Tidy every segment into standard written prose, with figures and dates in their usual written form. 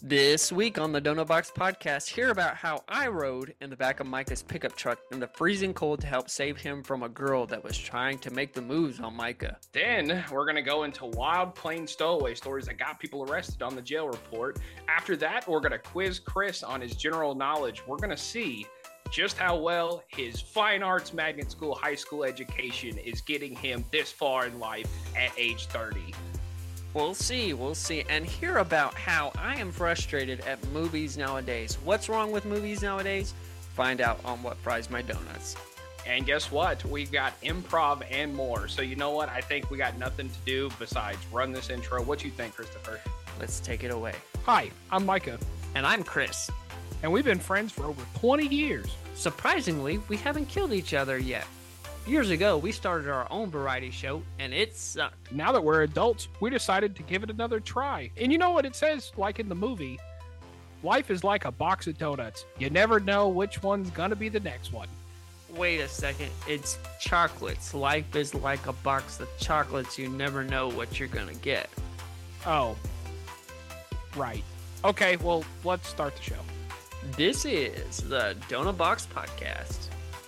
This week on the Donut Box Podcast, hear about how I rode in the back of Micah's pickup truck in the freezing cold to help save him from a girl that was trying to make the moves on Micah. Then we're going to go into wild plane stowaway stories that got people arrested on the jail report. After that, we're going to quiz Chris on his general knowledge. We're going to see just how well his fine arts magnet school high school education is getting him this far in life at age 30. We'll see, and hear about how I am frustrated at movies nowadays. What's wrong with movies nowadays? Find out on What Fries My Donuts. And guess what? We got improv and more. So you know what? I think we got nothing to do besides run this intro. What you think, Christopher? Let's take it away. Hi, I'm Micah. And I'm Chris. And we've been friends for over 20 years. Surprisingly, we haven't killed each other yet. Years ago, we started our own variety show, and it sucked. Now that we're adults, we decided to give it another try. And you know what it says, like in the movie? Life is like a box of donuts. You never know which one's gonna be the next one. Wait a second, it's chocolates. Life is like a box of chocolates. You never know what you're gonna get. Oh. Right. Okay, well, let's start the show. This is the Donut Box Podcast.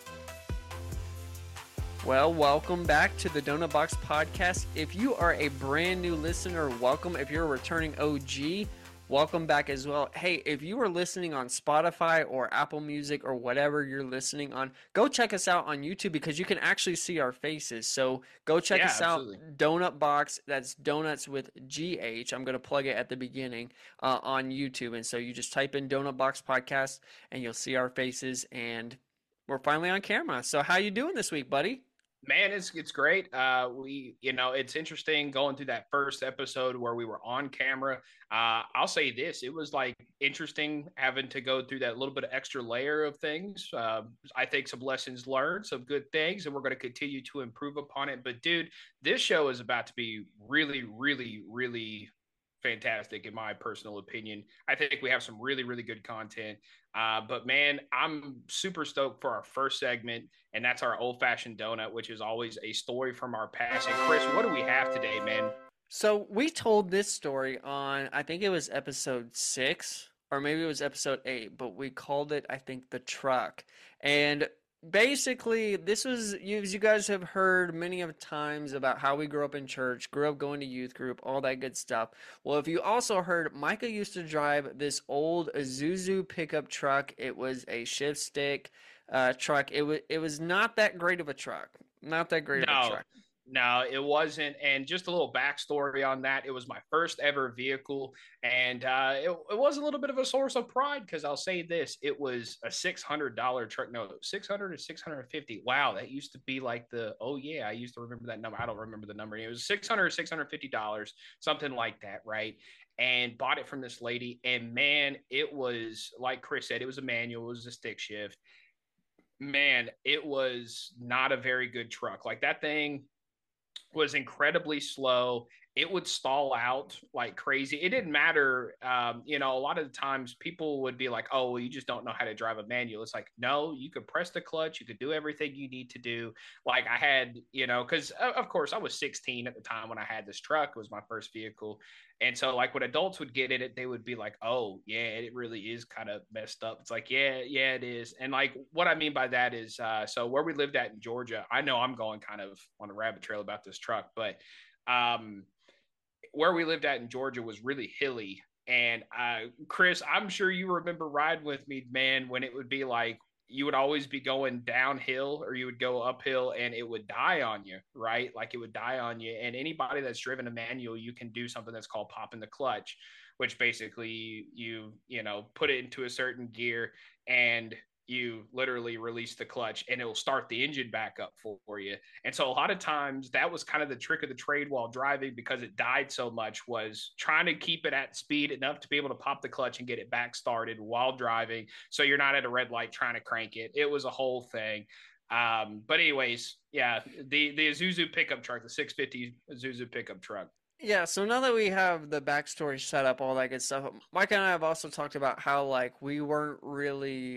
Well, welcome back to the Donut Box Podcast. If you are a brand new listener, welcome. If you're a returning OG, welcome back as well. Hey, if you are listening on Spotify or Apple Music or whatever you're listening on, go check us out on YouTube because you can actually see our faces. So go check us absolutely. out. Donut Box, that's donuts with GH. I'm going to plug it at the beginning on YouTube. And so you just type in Donut Box Podcast and you'll see our faces. And we're finally on camera. So how you doing this week, buddy? Man, it's great. It's interesting going through that first episode where we were on camera. I'll say this, it was like interesting having to go through that little bit of extra layer of things. I think some lessons learned, some good things, and we're going to continue to improve upon it. But dude, this show is about to be really, really, really fantastic in my personal opinion. I think we have some really, really good content. But man, I'm super stoked for our first segment, and that's our old-fashioned donut, which is always a story from our past. And Chris, what do we have today, man? So we told this story on, I think it was episode 6, or maybe it was episode 8, but we called it, I think, The Truck. And basically, this was, you guys have heard many of times about how we grew up in church, grew up going to youth group, all that good stuff. Well, if you also heard, Micah used to drive this old Isuzu pickup truck. It was a shift stick truck. It was not that great of a truck. Not that great of a truck. No, it wasn't. And just a little backstory on that. It was my first ever vehicle. And it was a little bit of a source of pride because I'll say this. It was a $600 truck. No, 600 or 650. Wow, that used to be like oh yeah, I used to remember that number. I don't remember the number. It was 600 or $650, something like that, right? And bought it from this lady. And man, it was, like Chris said, it was a manual. It was a stick shift. Man, it was not a very good truck. Like that thing was incredibly slow. It would stall out like crazy. It didn't matter. A lot of the times people would be like, oh, well, you just don't know how to drive a manual. It's like, no, you could press the clutch. You could do everything you need to do. Like I had, because of course I was 16 at the time when I had this truck. It was my first vehicle. And so like when adults would get in it, they would be like, oh yeah, it really is kind of messed up. It's like, yeah, it is. And like, what I mean by that is, so where we lived at in Georgia, I know I'm going kind of on a rabbit trail about this truck, but, where we lived at in Georgia was really hilly. And Chris, I'm sure you remember riding with me, man, when it would be like you would always be going downhill or you would go uphill and it would die on you, right? Like it would die on you. And anybody that's driven a manual, you can do something that's called popping the clutch, which basically you put it into a certain gear and you literally release the clutch and it'll start the engine back up for you. And so a lot of times that was kind of the trick of the trade while driving because it died so much, was trying to keep it at speed enough to be able to pop the clutch and get it back started while driving. So you're not at a red light trying to crank it. It was a whole thing. But anyways, yeah, the Isuzu pickup truck, the 650 Isuzu pickup truck. Yeah, so now that we have the backstory set up, all that good stuff, Mike and I have also talked about how, like, we weren't really,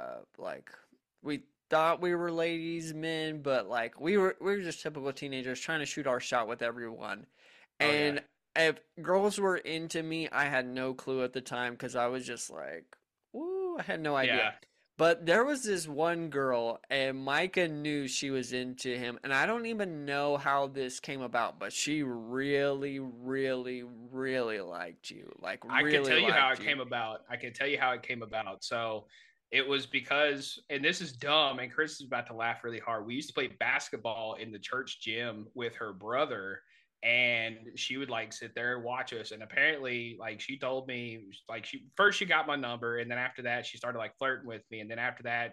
we thought we were ladies, men, but, like, we were just typical teenagers trying to shoot our shot with everyone. Oh, And yeah. if girls were into me, I had no clue at the time because I was just like, woo, I had no idea. Yeah. But there was this one girl, and Micah knew she was into him, and I don't even know how this came about, but she really, really, really liked you. Like, I can really tell you how liked it you. came about. I can tell you how it came about. So it was because, and this is dumb, and Chris is about to laugh really hard. We used to play basketball in the church gym with her brother, and she would like sit there and watch us. And apparently, like she told me, like she got my number, and then after that, she started like flirting with me, and then after that,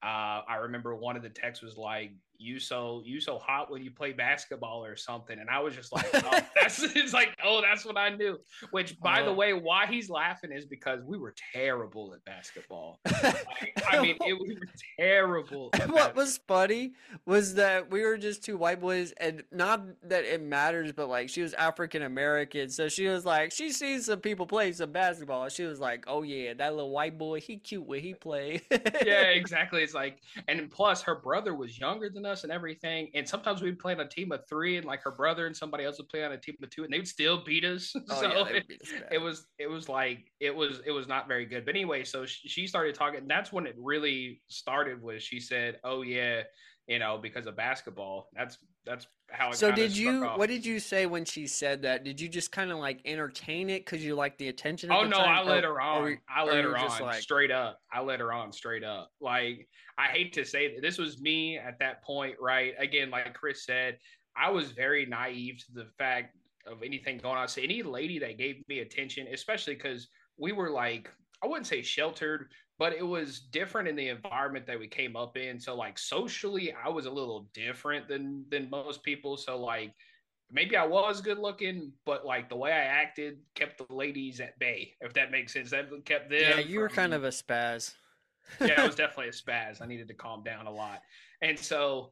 I remember one of the texts was like, "You so hot when you play basketball or something," and I was just like, "Oh, that's it's like, oh, that's what I knew." Which, by the Oh. way, why he's laughing is because we were terrible at basketball. Like, I mean, we were terrible at What basketball. was funny was that we were just two white boys, and not that it matters, but like she was African American, so she was like, she sees some people play some basketball. She was like, "Oh yeah, that little white boy, he cute when he play." Yeah, exactly. It's like, and plus her brother was younger than us and everything. And sometimes we'd play on a team of three, and like her brother and somebody else would play on a team of two, and they'd still beat us. Oh yeah, So they would beat us it bad. was it was like it was not very good. But anyway, so she started talking. And that's when it really started. Was she said, "Oh yeah, because of basketball." That's how it So kind of did struck you? off. What did you say when she said that? Did you just kind of like entertain it because you liked the attention at Oh the no, time, I let her or on. I or let you were her just on like, straight up. I let her on straight up. Like, I hate to say that this was me at that point, right? Again, like Chris said, I was very naive to the fact of anything going on. So any lady that gave me attention, especially because we were like, I wouldn't say sheltered, but it was different in the environment that we came up in. So like socially, I was a little different than most people. So like maybe I was good looking, but like the way I acted kept the ladies at bay, if that makes sense. That kept yeah, them you were kind from, of a spaz. yeah, I was definitely a spaz. I needed to calm down a lot. And so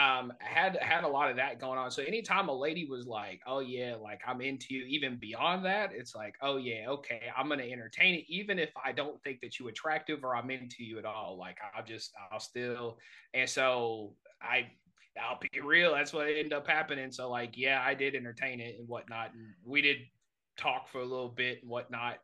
had a lot of that going on. So anytime a lady was like, "Oh yeah, like I'm into you," even beyond that, it's like, "Oh yeah, okay, I'm gonna entertain it, even if I don't think that you attractive or I'm into you at all. Like I'll still." And so I'll be real. That's what ended up happening. So like, yeah, I did entertain it and whatnot, and we did talk for a little bit and whatnot.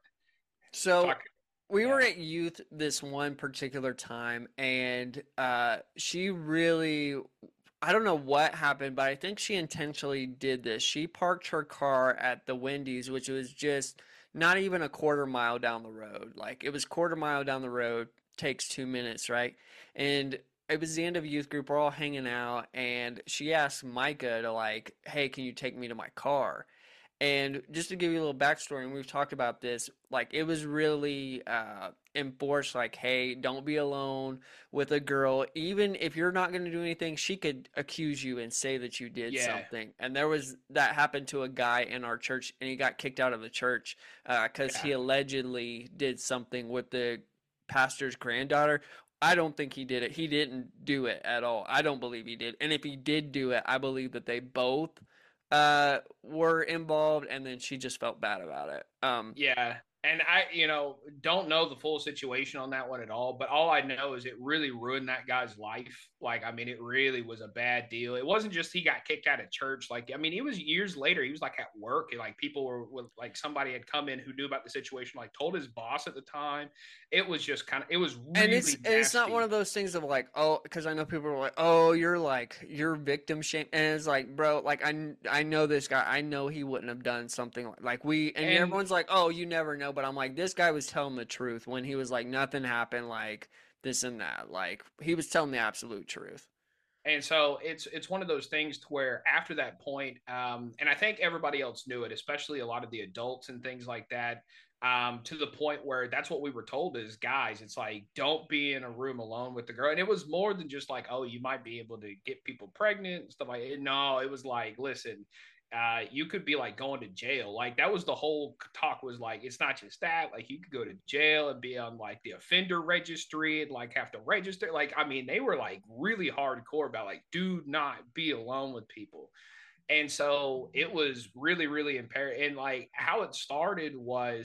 So Talk, we were yeah, at youth this one particular time, and she really, I don't know what happened, but I think she intentionally did this. She parked her car at the Wendy's, which was just not even a quarter mile down the road. Like it was quarter mile down the road, takes 2 minutes, right? And it was the end of youth group. We're all hanging out, and she asked Micah to like, "Hey, can you take me to my car?" And just to give you a little backstory, and we've talked about this, like it was really enforced, like, hey, don't be alone with a girl. Even if you're not going to do anything, she could accuse you and say that you did yeah, something. And there was that happened to a guy in our church, and he got kicked out of the church because yeah. he allegedly did something with the pastor's granddaughter. I don't think he did it. He didn't do it at all. I don't believe he did. And if he did do it, I believe that they both were involved, and then she just felt bad about it. Yeah. And I, don't know the full situation on that one at all, but all I know is it really ruined that guy's life. Like, I mean, it really was a bad deal. It wasn't just he got kicked out of church. Like, I mean, it was years later. He was like at work, and like people were like somebody had come in who knew about the situation, like told his boss at the time. It was just it was And it's really and it's not one of nasty. those things of like, oh, because I know people are like, oh, you're victim shame, and it's like, bro, like I know this guy, I know he wouldn't have done something like we, and And everyone's like, oh, you never know, but I'm like, this guy was telling the truth when he was like, nothing happened, like this and that, like he was telling the absolute truth. And so it's one of those things to where after that point, and I think everybody else knew it, especially a lot of the adults and things like that, to the point where that's what we were told as guys. It's like, don't be in a room alone with the girl. And it was more than just like, oh, you might be able to get people pregnant and stuff like that. No, it was like, listen, you could be like going to jail. Like that was the whole talk, was like, it's not just that, like you could go to jail and be on like the offender registry and like have to register. Like, I mean, they were like really hardcore about like, do not be alone with people. And so it was really, really imperative. And like how it started was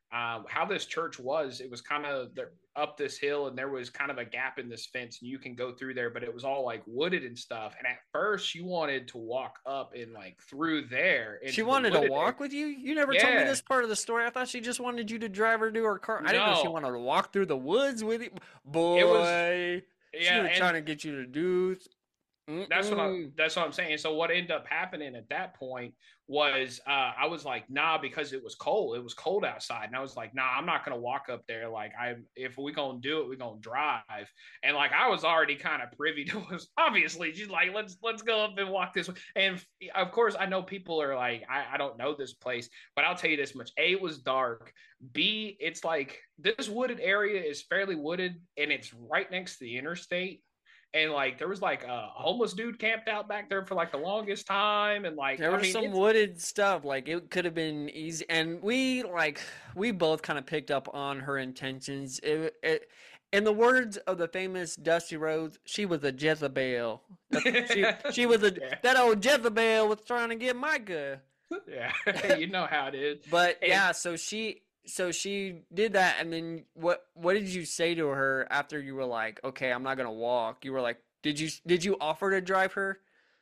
how this church was, it was kind of up this hill, and there was kind of a gap in this fence, and you can go through there, but it was all like wooded and stuff. And at first, she wanted to walk up and like through there She into the wanted to wooded area. walk with you? You never told me Yeah, this part of the story. I thought she just wanted you to drive her to her car. I didn't know she no, wanted to walk through the woods with you. it was Boy, she yeah, was and trying to get you to do. Mm-mm. that's what I'm saying. So what ended up happening at that point was I was like, nah, because it was cold. It was cold outside. And I was like, nah, I'm not gonna walk up there. Like if we gonna do it, we're gonna drive. And like I was already kind of privy to it. Obviously, she's like, let's go up and walk this way. And of course, I know people are like, I don't know this place, but I'll tell you this much. A, it was dark. B, it's like this wooded area is fairly wooded and it's right next to the interstate, and like there was like a homeless dude camped out back there for like the longest time, and like There I was mean some it's wooded stuff. Like it could have been easy, and we both kind of picked up on her intentions. In the words of the famous Dusty Rhodes, she was a Jezebel. She was a yeah, that old Jezebel was trying to get Micah. yeah. You know how it is. But And yeah, so she did that, and then what did you say to her after you were like, okay, I'm not gonna walk? You were like, did you offer to drive her?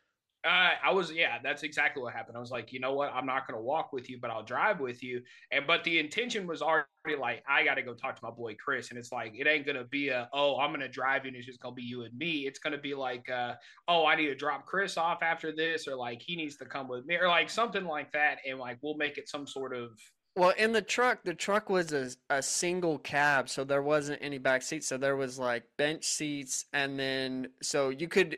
I was, yeah, that's exactly what happened. I was like, you know what, I'm not going to walk with you, but I'll drive with you. And but the intention was already like, I got to go talk to my boy Chris, and it's like it ain't going to be I'm going to drive you, and it's just going to be you and me. It's going to be like, I need to drop Chris off after this, or like he needs to come with me, or like something like that, and like we'll make it some sort of Well, in the truck was a single cab, so there wasn't any back seats. So there was like bench seats, and then so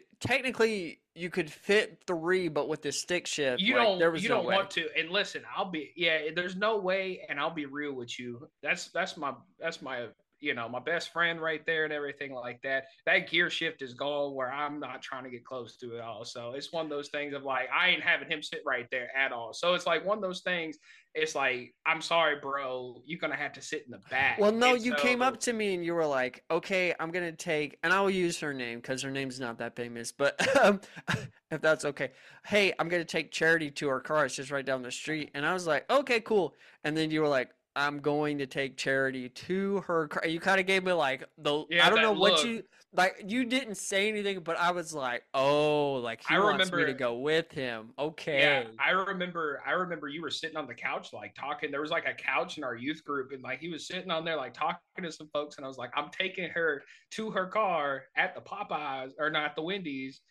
you could fit three, but with the stick shift, like there was you no don't way. want to. And listen, I'll be, yeah, there's no way, and I'll be real with you. That's my my best friend right there and everything like that. That gear shift is gone where I'm not trying to get close to it all. So it's one of those things of like I ain't having him sit right there at all. So it's like one of those things. It's like, I'm sorry, bro, you're gonna have to sit in the back. Well, no, And you came up so to me and you were like, "Okay, I'm gonna take," and I will use her name because her name's not that famous, but if that's okay. Hey, I'm gonna take Charity to her car. It's just right down the street, and I was like, "Okay, cool." And then you were like, "I'm going to take Charity to her car." You kind of gave me like I yeah, don't know that what look. you like. You didn't say anything, but I was like, "Oh, like I he wants me to remember go with him." Yeah, Okay. I remember you were sitting on the couch like talking. There was like a couch in our youth group, and like he was sitting on there like talking to some folks, and I was like, I'm taking her to her car at the Popeyes, or not, the Wendy's.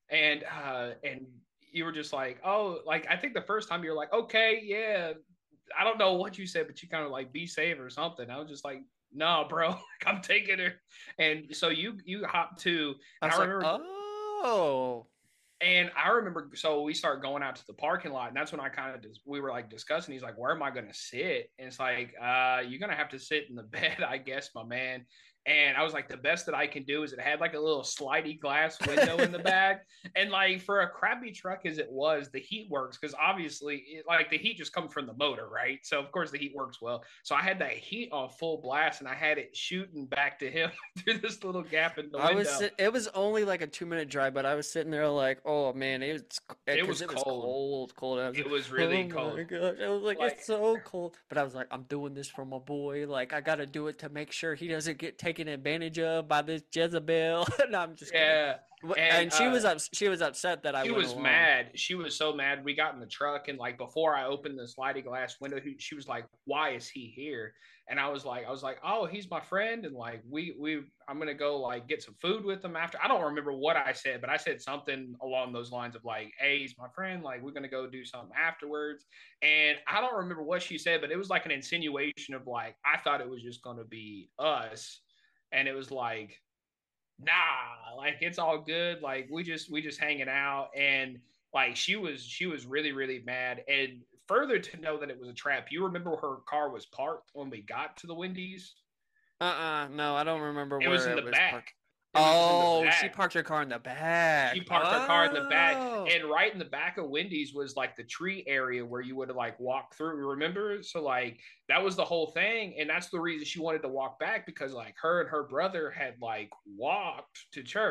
And you were just like, oh, like I think the first time you were like, okay, yeah. I don't know what you said, but you kind of like be safe or something. I was just like, no, bro, like, I'm taking her. And so you hopped to, I and was like, "Oh." I remember, so we start going out to the parking lot, and that's when I kind of we were like discussing. He's like, "Where am I going to sit?" And it's like, "You're gonna have to sit in the bed, I guess, my man." And I was like, "The best that I can do is it had like a little slidey glass window in the back, and like for a crappy truck as it was, the heat works because obviously, like the heat just comes from the motor, right? So of course the heat works well. So I had that heat on full blast, and I had it shooting back to him through this little gap in the window. It was only like a 2 minute drive, but I was sitting there like, oh man, It because was it was cold. cold. I was It like, was oh really my cold. gosh, I was like, Like it's so cold. But I was like, I'm doing this for my boy. Like, I gotta do it to make sure he doesn't get taken advantage of by this Jezebel. No, I'm just kidding. yeah, and And she was upset that I she went was along. mad. She was so mad. We got in the truck, and like before I opened the sliding glass window, she was like, "Why is he here?" And I was like, "Oh, he's my friend." And like I'm gonna go like get some food with him after. I don't remember what I said, but I said something along those lines of like, "Hey, he's my friend. Like we're gonna go do something afterwards." And I don't remember what she said, but it was like an insinuation of like I thought it was just gonna be us, and it was like, nah, like it's all good, like we just hanging out. And like she was really really mad. And further to know that it was a trap, you remember her car was parked when we got to the Wendy's. No, I don't remember It was where in it the was back. parked. It was in the Oh, she back. parked her car in the She back. parked her car in the back, Oh. and right in the back of Wendy's was like the tree area where you would have like walked through. Remember? So like that was the whole thing, and that's the reason she wanted to walk back, because like her and her brother had like walked to church.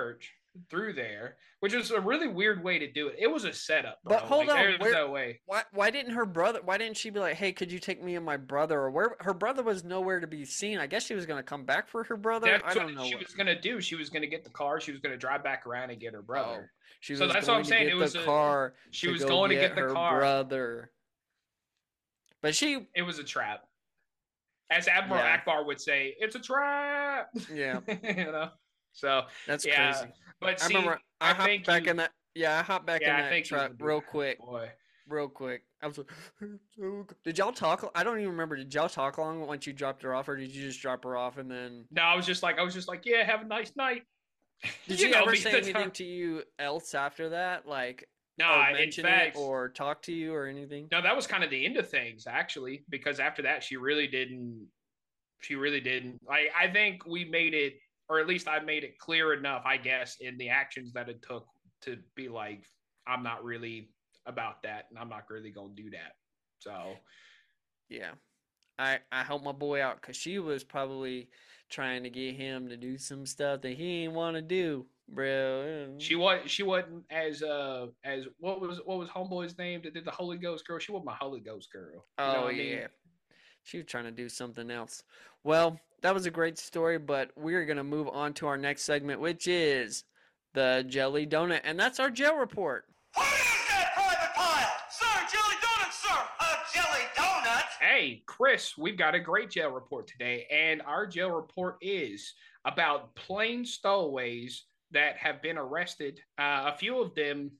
through there, which is a really weird way to do it. It was a setup, bro. But hold like, on, there's no way. why didn't her brother? Why didn't she be like, "Hey, could you take me and my brother?" Or where her brother was nowhere to be seen. I guess she was gonna come back for her brother. That's I don't what know she was gonna do. She was gonna get the car. She was gonna drive back around and get her brother. She So was that's what going I'm to saying. get It was the car. she to was go going to get the her car. brother. But she, It was a trap. As Admiral Yeah. Akbar would say, it's a trap. yeah, you know. So that's yeah, crazy. but I see, remember I hopped think back you, in that. Yeah, I hopped back in yeah, I that think you truck would do real that. quick. Boy. Real quick. I was like, did y'all talk? I don't even remember. Did y'all talk long once you dropped her off, or did you just drop her off and then? No, I was just like, yeah, have a nice night. Did You she know ever me, say that's anything how- to you else after that? Like, No, or in mention fact, it or talk to you or anything? no, that was kind of the end of things actually, because after that, she really didn't. She really didn't. Like, I think we made it, or at least I made it clear enough, I guess, in the actions that it took to be like, I'm not really about that, and I'm not really gonna do that. So Yeah. I helped my boy out because she was probably trying to get him to do some stuff that he didn't want to do, bro. she wasn't as what was homeboy's name that did the Holy Ghost girl. She wasn't my Holy Ghost girl. You know Oh what I mean? yeah. She was trying to do something else. Well, that was a great story, but we're gonna move on to our next segment, which is the Jelly Donut, and that's our jail report. What is that, Private Pile? Sir, jelly donut, sir! A jelly donut? Hey, Chris, we've got a great jail report today, and our jail report is about plane stowaways that have been arrested. A few of them,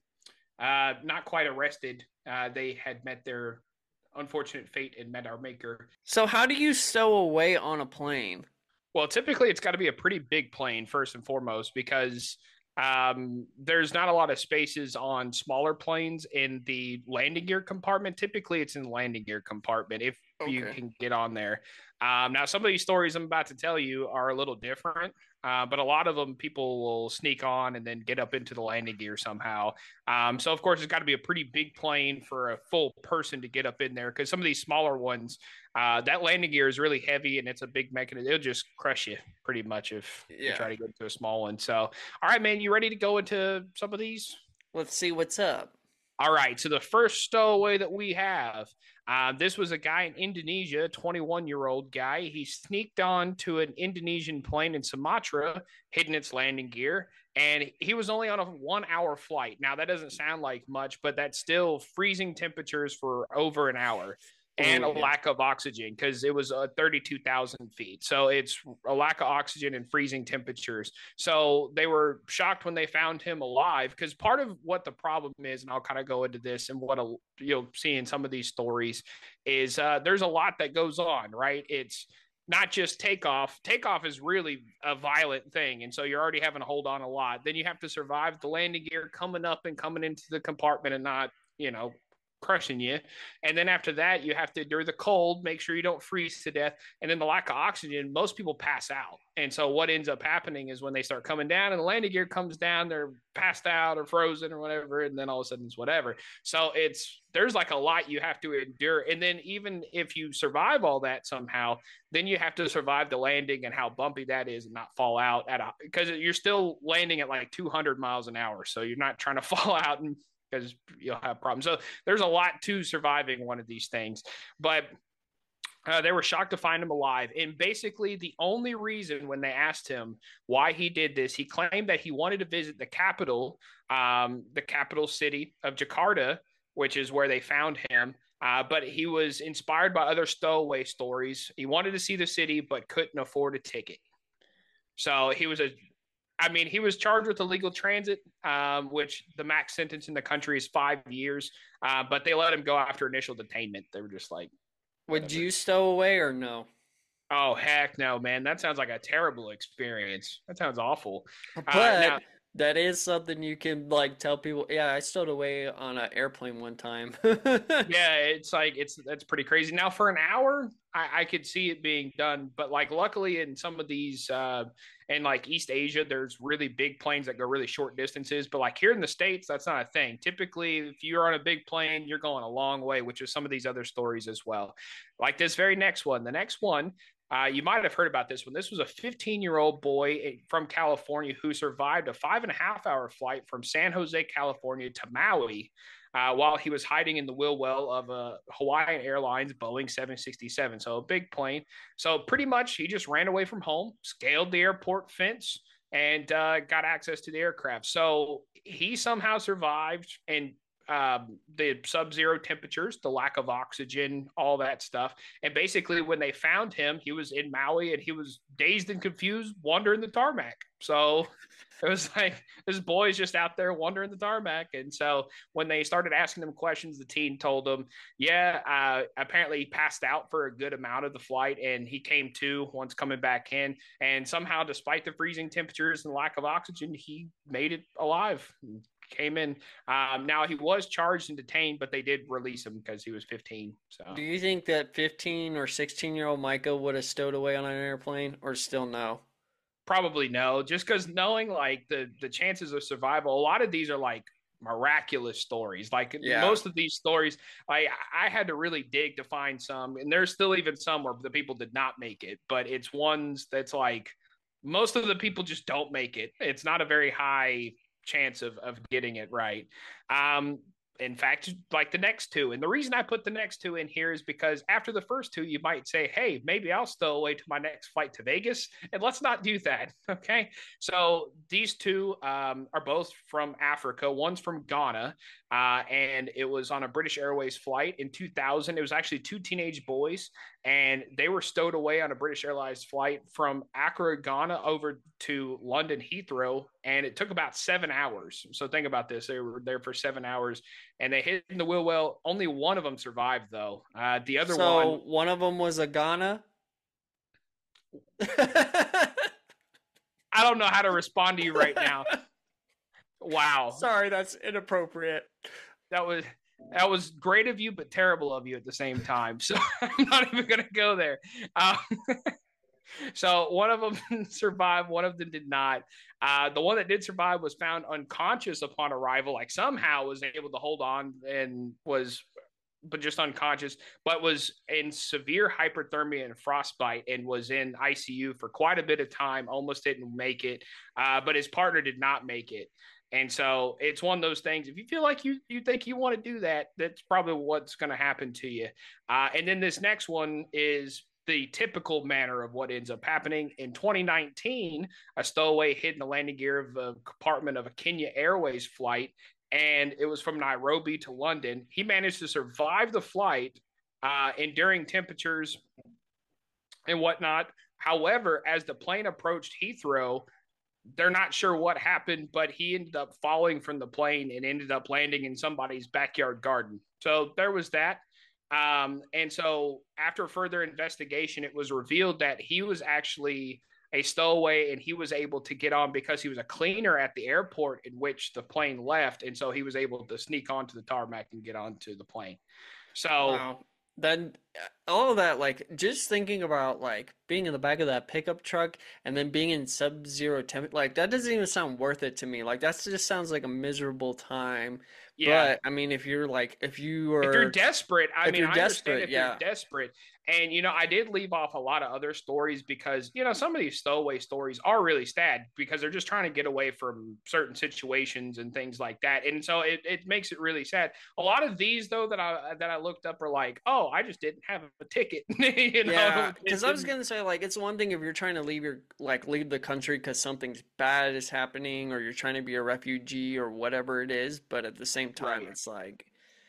not quite arrested. They had met their unfortunate fate and met our maker. So how do you stow away on a plane? Well, typically it's got to be a pretty big plane first and foremost because there's not a lot of spaces on smaller planes in the landing gear compartment. Typically, it's in the landing gear compartment if you Okay. can get on there. Now, some of these stories I'm about to tell you are a little different, but a lot of them people will sneak on and then get up into the landing gear somehow. So, of course, it's got to be a pretty big plane for a full person to get up in there because some of these smaller ones, that landing gear is really heavy and it's a big mechanism. It'll just crush you pretty much if you try to go into a small one. So, all right, man, you ready to go into some of these? Let's see what's up. All right, so the first stowaway that we have, this was a guy in Indonesia, 21-year-old guy. He sneaked on to an Indonesian plane in Sumatra, hidden its landing gear, and he was only on a 1-hour flight. Now, that doesn't sound like much, but that's still freezing temperatures for over an hour. And a lack of oxygen because it was 32,000 feet. So it's a lack of oxygen and freezing temperatures. So they were shocked when they found him alive because part of what the problem is, and I'll kind of go into this and what you'll see in some of these stories is there's a lot that goes on, right? It's not just takeoff. Takeoff is really a violent thing. And so you're already having to hold on a lot. Then you have to survive the landing gear coming up and coming into the compartment and not, crushing you. And then after that, you have to endure the cold, make sure you don't freeze to death. And then the lack of oxygen, most people pass out. And so what ends up happening is when they start coming down and the landing gear comes down, they're passed out or frozen or whatever. And then all of a sudden it's whatever. So there's like a lot you have to endure. And then even if you survive all that somehow, then you have to survive the landing and how bumpy that is and not fall out because you're still landing at like 200 miles an hour. So you're not trying to fall out and because you'll have problems. So there's a lot to surviving one of these things. But they were shocked to find him alive. And basically, the only reason when they asked him why he did this, he claimed that he wanted to visit the capital city of Jakarta, which is where they found him. But he was inspired by other stowaway stories. He wanted to see the city, but couldn't afford a ticket. So he was charged with illegal transit, which the max sentence in the country is 5 years. But they let him go after initial detainment. They were just like, would you stow away or no? Oh, heck no, man. That sounds like a terrible experience. That sounds awful. But that is something you can like tell people. Yeah, I stowed away on an airplane one time. Yeah, it's like that's pretty crazy. Now for an hour, I could see it being done, but like luckily in some of these in like East Asia, there's really big planes that go really short distances. But like here in the States, that's not a thing. Typically, if you're on a big plane, you're going a long way, which is some of these other stories as well. Like this very next one. The next one, You might have heard about this one. This was a 15-year-old boy from California who survived a 5.5-hour flight from San Jose, California to Maui while he was hiding in the wheel well of a Hawaiian Airlines Boeing 767. So a big plane. So pretty much he just ran away from home, scaled the airport fence, and got access to the aircraft. So he somehow survived, and the sub-zero temperatures, the lack of oxygen, all that stuff. And basically when they found him, he was in Maui and he was dazed and confused, wandering the tarmac. So it was like, this boy's just out there wandering the tarmac. And so when they started asking him questions, the teen told them, apparently he passed out for a good amount of the flight, and he came to once coming back in. And somehow, despite the freezing temperatures and lack of oxygen, he made it alive. Came in. Now he was charged and detained, but they did release him because he was 15. So, Do you think that 15 or 16-year-old Micah would have stowed away on an airplane, or still no? probably no, just because knowing like the chances of survival. A lot of these are like miraculous stories. Like most of these stories, I had to really dig to find some, and there's still even some where the people did not make it. But it's ones that's like most of the people just don't make it. It's not a very high chance of getting it right. In fact, like the next two. And the reason I put the next two in here is because after the first two, you might say, hey, maybe I'll stow away to my next flight to Vegas. And let's not do that. Okay. So these two are both from Africa. One's from Ghana. And it was on a British Airways flight in 2000. It was actually two teenage boys, and they were stowed away on a British Airlines flight from Accra, Ghana over to London Heathrow. And it took about 7 hours. So think about this. They were there for 7 hours, and they hit in the wheel well. Only one of them survived, though. The other one of them was a Ghana? I don't know how to respond to you right now. Wow. Sorry, that's inappropriate. That was great of you, but terrible of you at the same time. So I'm not even going to go there. So one of them survived, one of them did not. The one that did survive was found unconscious upon arrival, like somehow was able to hold on and but just unconscious, but was in severe hyperthermia and frostbite and was in ICU for quite a bit of time, almost didn't make it. But his partner did not make it. And so it's one of those things. If you feel like you think you want to do that, that's probably what's going to happen to you. And then this next one is the typical manner of what ends up happening. In 2019, a stowaway hid in the landing gear of a compartment of a Kenya Airways flight, and it was from Nairobi to London. He managed to survive the flight enduring temperatures and whatnot. However, as the plane approached Heathrow, they're not sure what happened, but he ended up falling from the plane and ended up landing in somebody's backyard garden. So there was that. And so after further investigation, it was revealed that he was actually a stowaway, and he was able to get on because he was a cleaner at the airport in which the plane left. And so he was able to sneak onto the tarmac and get onto the plane. So wow. Then all of that, like just thinking about like being in the back of that pickup truck and then being in sub-zero temp, like that doesn't even sound worth it to me. Like that just sounds like a miserable time. yeah. But I mean, if you're desperate, If you're desperate, I understand if you're desperate. And, I did leave off a lot of other stories because, some of these stowaway stories are really sad because they're just trying to get away from certain situations and things like that. And so it makes it really sad. A lot of these, though, that I looked up are like, oh, I just didn't have a ticket. Yeah, because I was going to say, like, it's one thing if you're trying to leave the country because something's bad is happening or you're trying to be a refugee or whatever it is. But at the same time, It's like,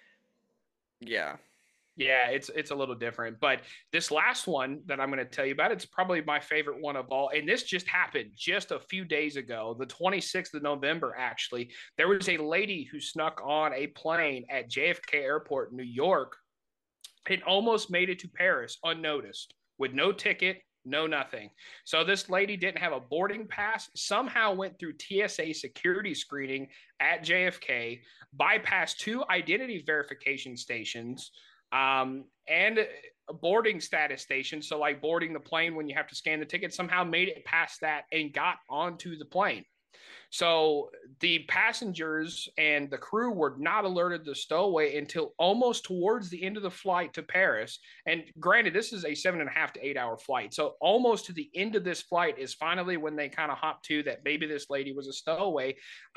yeah. Yeah, it's a little different. But this last one that I'm going to tell you about, it's probably my favorite one of all. And this just happened just a few days ago, the 26th of November, actually. There was a lady who snuck on a plane at JFK Airport in New York and almost made it to Paris unnoticed with no ticket, no nothing. So this lady didn't have a boarding pass, somehow went through TSA security screening at JFK, bypassed 2 identity verification stations, and a boarding status station. So like boarding the plane when you have to scan the ticket, somehow made it past that and got onto the plane. So the passengers and the crew were not alerted to stowaway until almost towards the end of the flight to Paris. And granted, this is a 7.5 to 8 hour flight. So almost to the end of this flight is finally when they kind of hopped to that maybe this lady was a stowaway.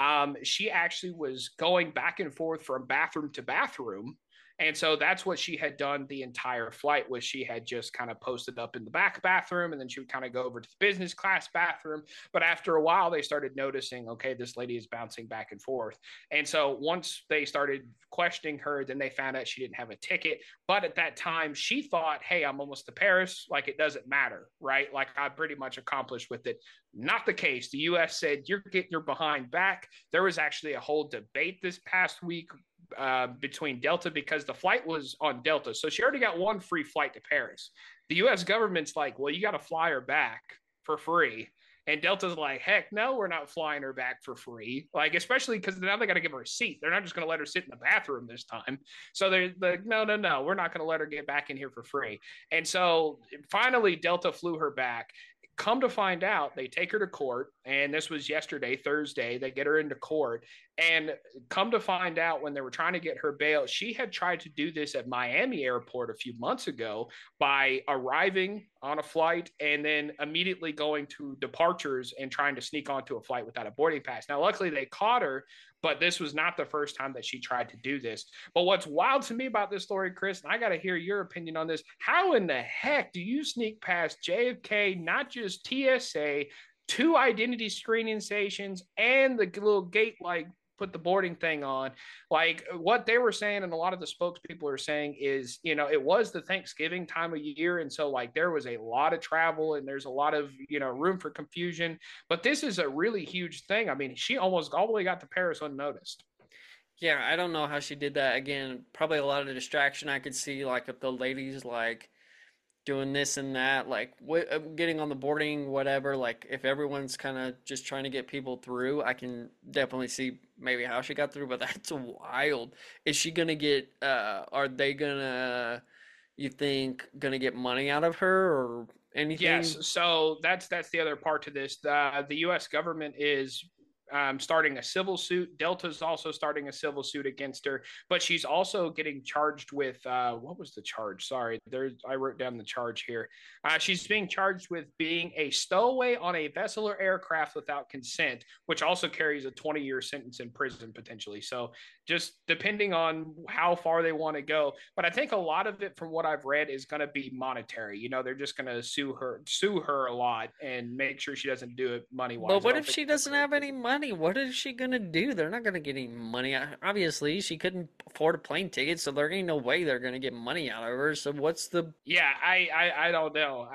She actually was going back and forth from bathroom to bathroom. And so that's what she had done the entire flight, was she had just kind of posted up in the back bathroom, and then she would kind of go over to the business class bathroom. But after a while, they started noticing, okay, this lady is bouncing back and forth. And so once they started questioning her, then they found out she didn't have a ticket. But at that time, she thought, hey, I'm almost to Paris. Like, it doesn't matter, right? Like, I pretty much accomplished with it. Not the case. The U.S. said, you're getting your behind back. There was actually a whole debate this past week between Delta, because the flight was on Delta. So she already got one free flight to Paris. The US government's like, well, you got to fly her back for free. And Delta's like, heck no, we're not flying her back for free. Like, especially because now they got to give her a seat. They're not just going to let her sit in the bathroom this time. So they're like, no, we're not going to let her get back in here for free. And so finally, Delta flew her back. Come to find out, they take her to court, and this was yesterday, Thursday. They get her into court, and come to find out, when they were trying to get her bail, she had tried to do this at Miami airport a few months ago by arriving on a flight and then immediately going to departures and trying to sneak onto a flight without a boarding pass. Now, luckily, they caught her, but this was not the first time that she tried to do this. But what's wild to me about this story, Chris, and I got to hear your opinion on this, how in the heck do you sneak past JFK, not just TSA, 2 identity screening stations, and the little gate, like, put the boarding thing on? Like, what they were saying, and a lot of the spokespeople are saying, is, you know, it was the Thanksgiving time of year, and so, like, there was a lot of travel and there's a lot of, you know, room for confusion. But this is a really huge thing. I mean, she almost all the way got to Paris unnoticed. Yeah, I don't know how she did that. Again, probably a lot of distraction. I could see, like, if the ladies, like, doing this and that, like getting on the boarding, whatever. Like, if everyone's kind of just trying to get people through, I can definitely see maybe how she got through. But that's wild. Is she gonna get? Are they gonna? You think gonna get money out of her or anything? Yes. So that's the other part to this. The U.S. government is starting a civil suit. Delta's also starting a civil suit against her, but she's also getting charged with what was the charge? Sorry, I wrote down the charge here. She's being charged with being a stowaway on a vessel or aircraft without consent, which also carries a 20-year sentence in prison potentially. So just depending on how far they want to go. But I think a lot of it, from what I've read, is going to be monetary. You know, they're just going to sue her a lot and make sure she doesn't do it money-wise. But what if she doesn't have any money? What is she gonna do? They're not gonna get any money. Obviously, she couldn't afford a plane ticket, so there ain't no way they're gonna get money out of her. So what's the? Yeah, I don't know.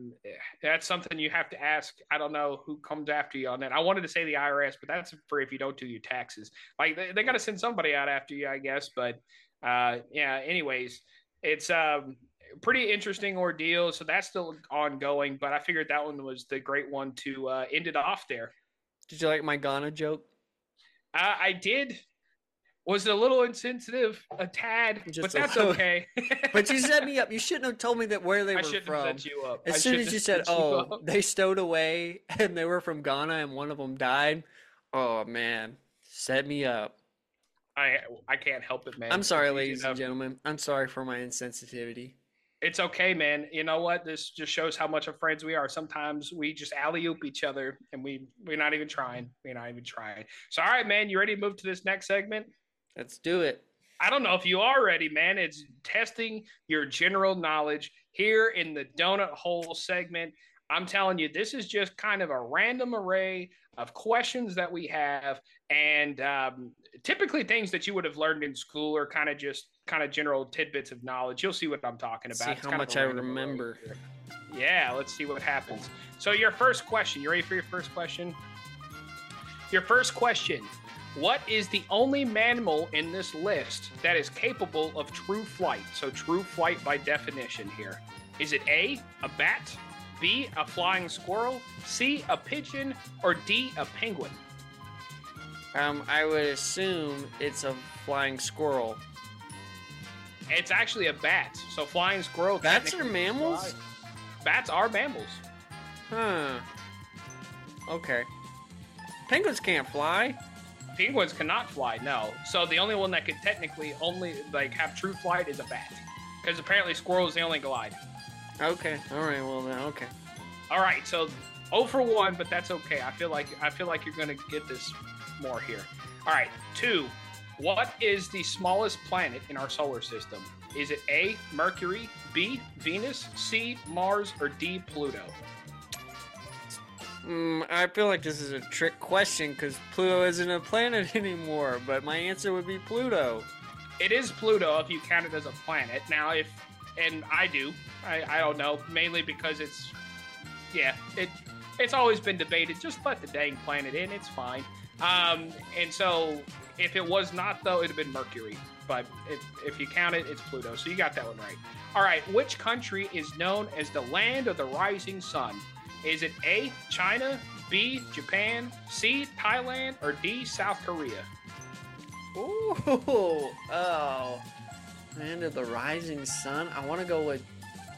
That's something you have to ask. I don't know who comes after you on that. I wanted to say the IRS, but that's for if you don't do your taxes. Like, they got to send somebody out after you, I guess. But yeah. Anyways, it's pretty interesting ordeal. So that's still ongoing. But I figured that one was the great one to end it off there. Did you like my Ghana joke? I did. Was it a little insensitive, a tad, but that's okay. But you set me up. You shouldn't have told me that where they were from. I shouldn't have set you up. As soon as you said, "Oh, they stowed away and they were from Ghana and one of them died," oh man, set me up. I can't help it, man. I'm sorry, ladies and gentlemen. I'm sorry for my insensitivity. It's okay, man. You know what? This just shows how much of friends we are. Sometimes we just alley-oop each other, and we're not even trying. We're not even trying. So, all right, man, you ready to move to this next segment? Let's do it. I don't know if you are ready, man. It's testing your general knowledge here in the Donut Hole segment. I'm telling you, this is just kind of a random array of questions that we have, and typically things that you would have learned in school, or kind of general tidbits of knowledge. You'll see what I'm talking about. See how much I remember. Yeah, let's see what happens. So your first question, you ready for your first question? Your first question: what is the only mammal in this list that is capable of true flight? So true flight by definition here. Is it A, a bat, B, a flying squirrel, C, a pigeon, or D, a penguin? I would assume it's a flying squirrel. It's actually a bat. So flying squirrel. Bats are mammals? Bats are mammals. Huh. Okay. Penguins can't fly. Penguins cannot fly, no. So the only one that could technically only like have true flight is a bat, because apparently squirrels they only glide. Okay. All right. Well then. Okay. All right, so 0 for 1, but that's okay. I feel like you're gonna get this more here. All right, 2. What is the smallest planet in our solar system? Is it A, Mercury, B, Venus, C, Mars, or D, Pluto? I feel like this is a trick question because Pluto isn't a planet anymore, but my answer would be Pluto. It is Pluto if you count it as a planet. Now, I don't know, mainly because it's always been debated. Just let the dang planet in, it's fine. And so if it was not, though, it'd have been Mercury. But if you count it, it's Pluto. So you got that one right. All right, which country is known as the land of the rising sun? Is it A, China, B, Japan, C, Thailand, or D, South Korea? Ooh, oh, land of the rising sun. I want to go with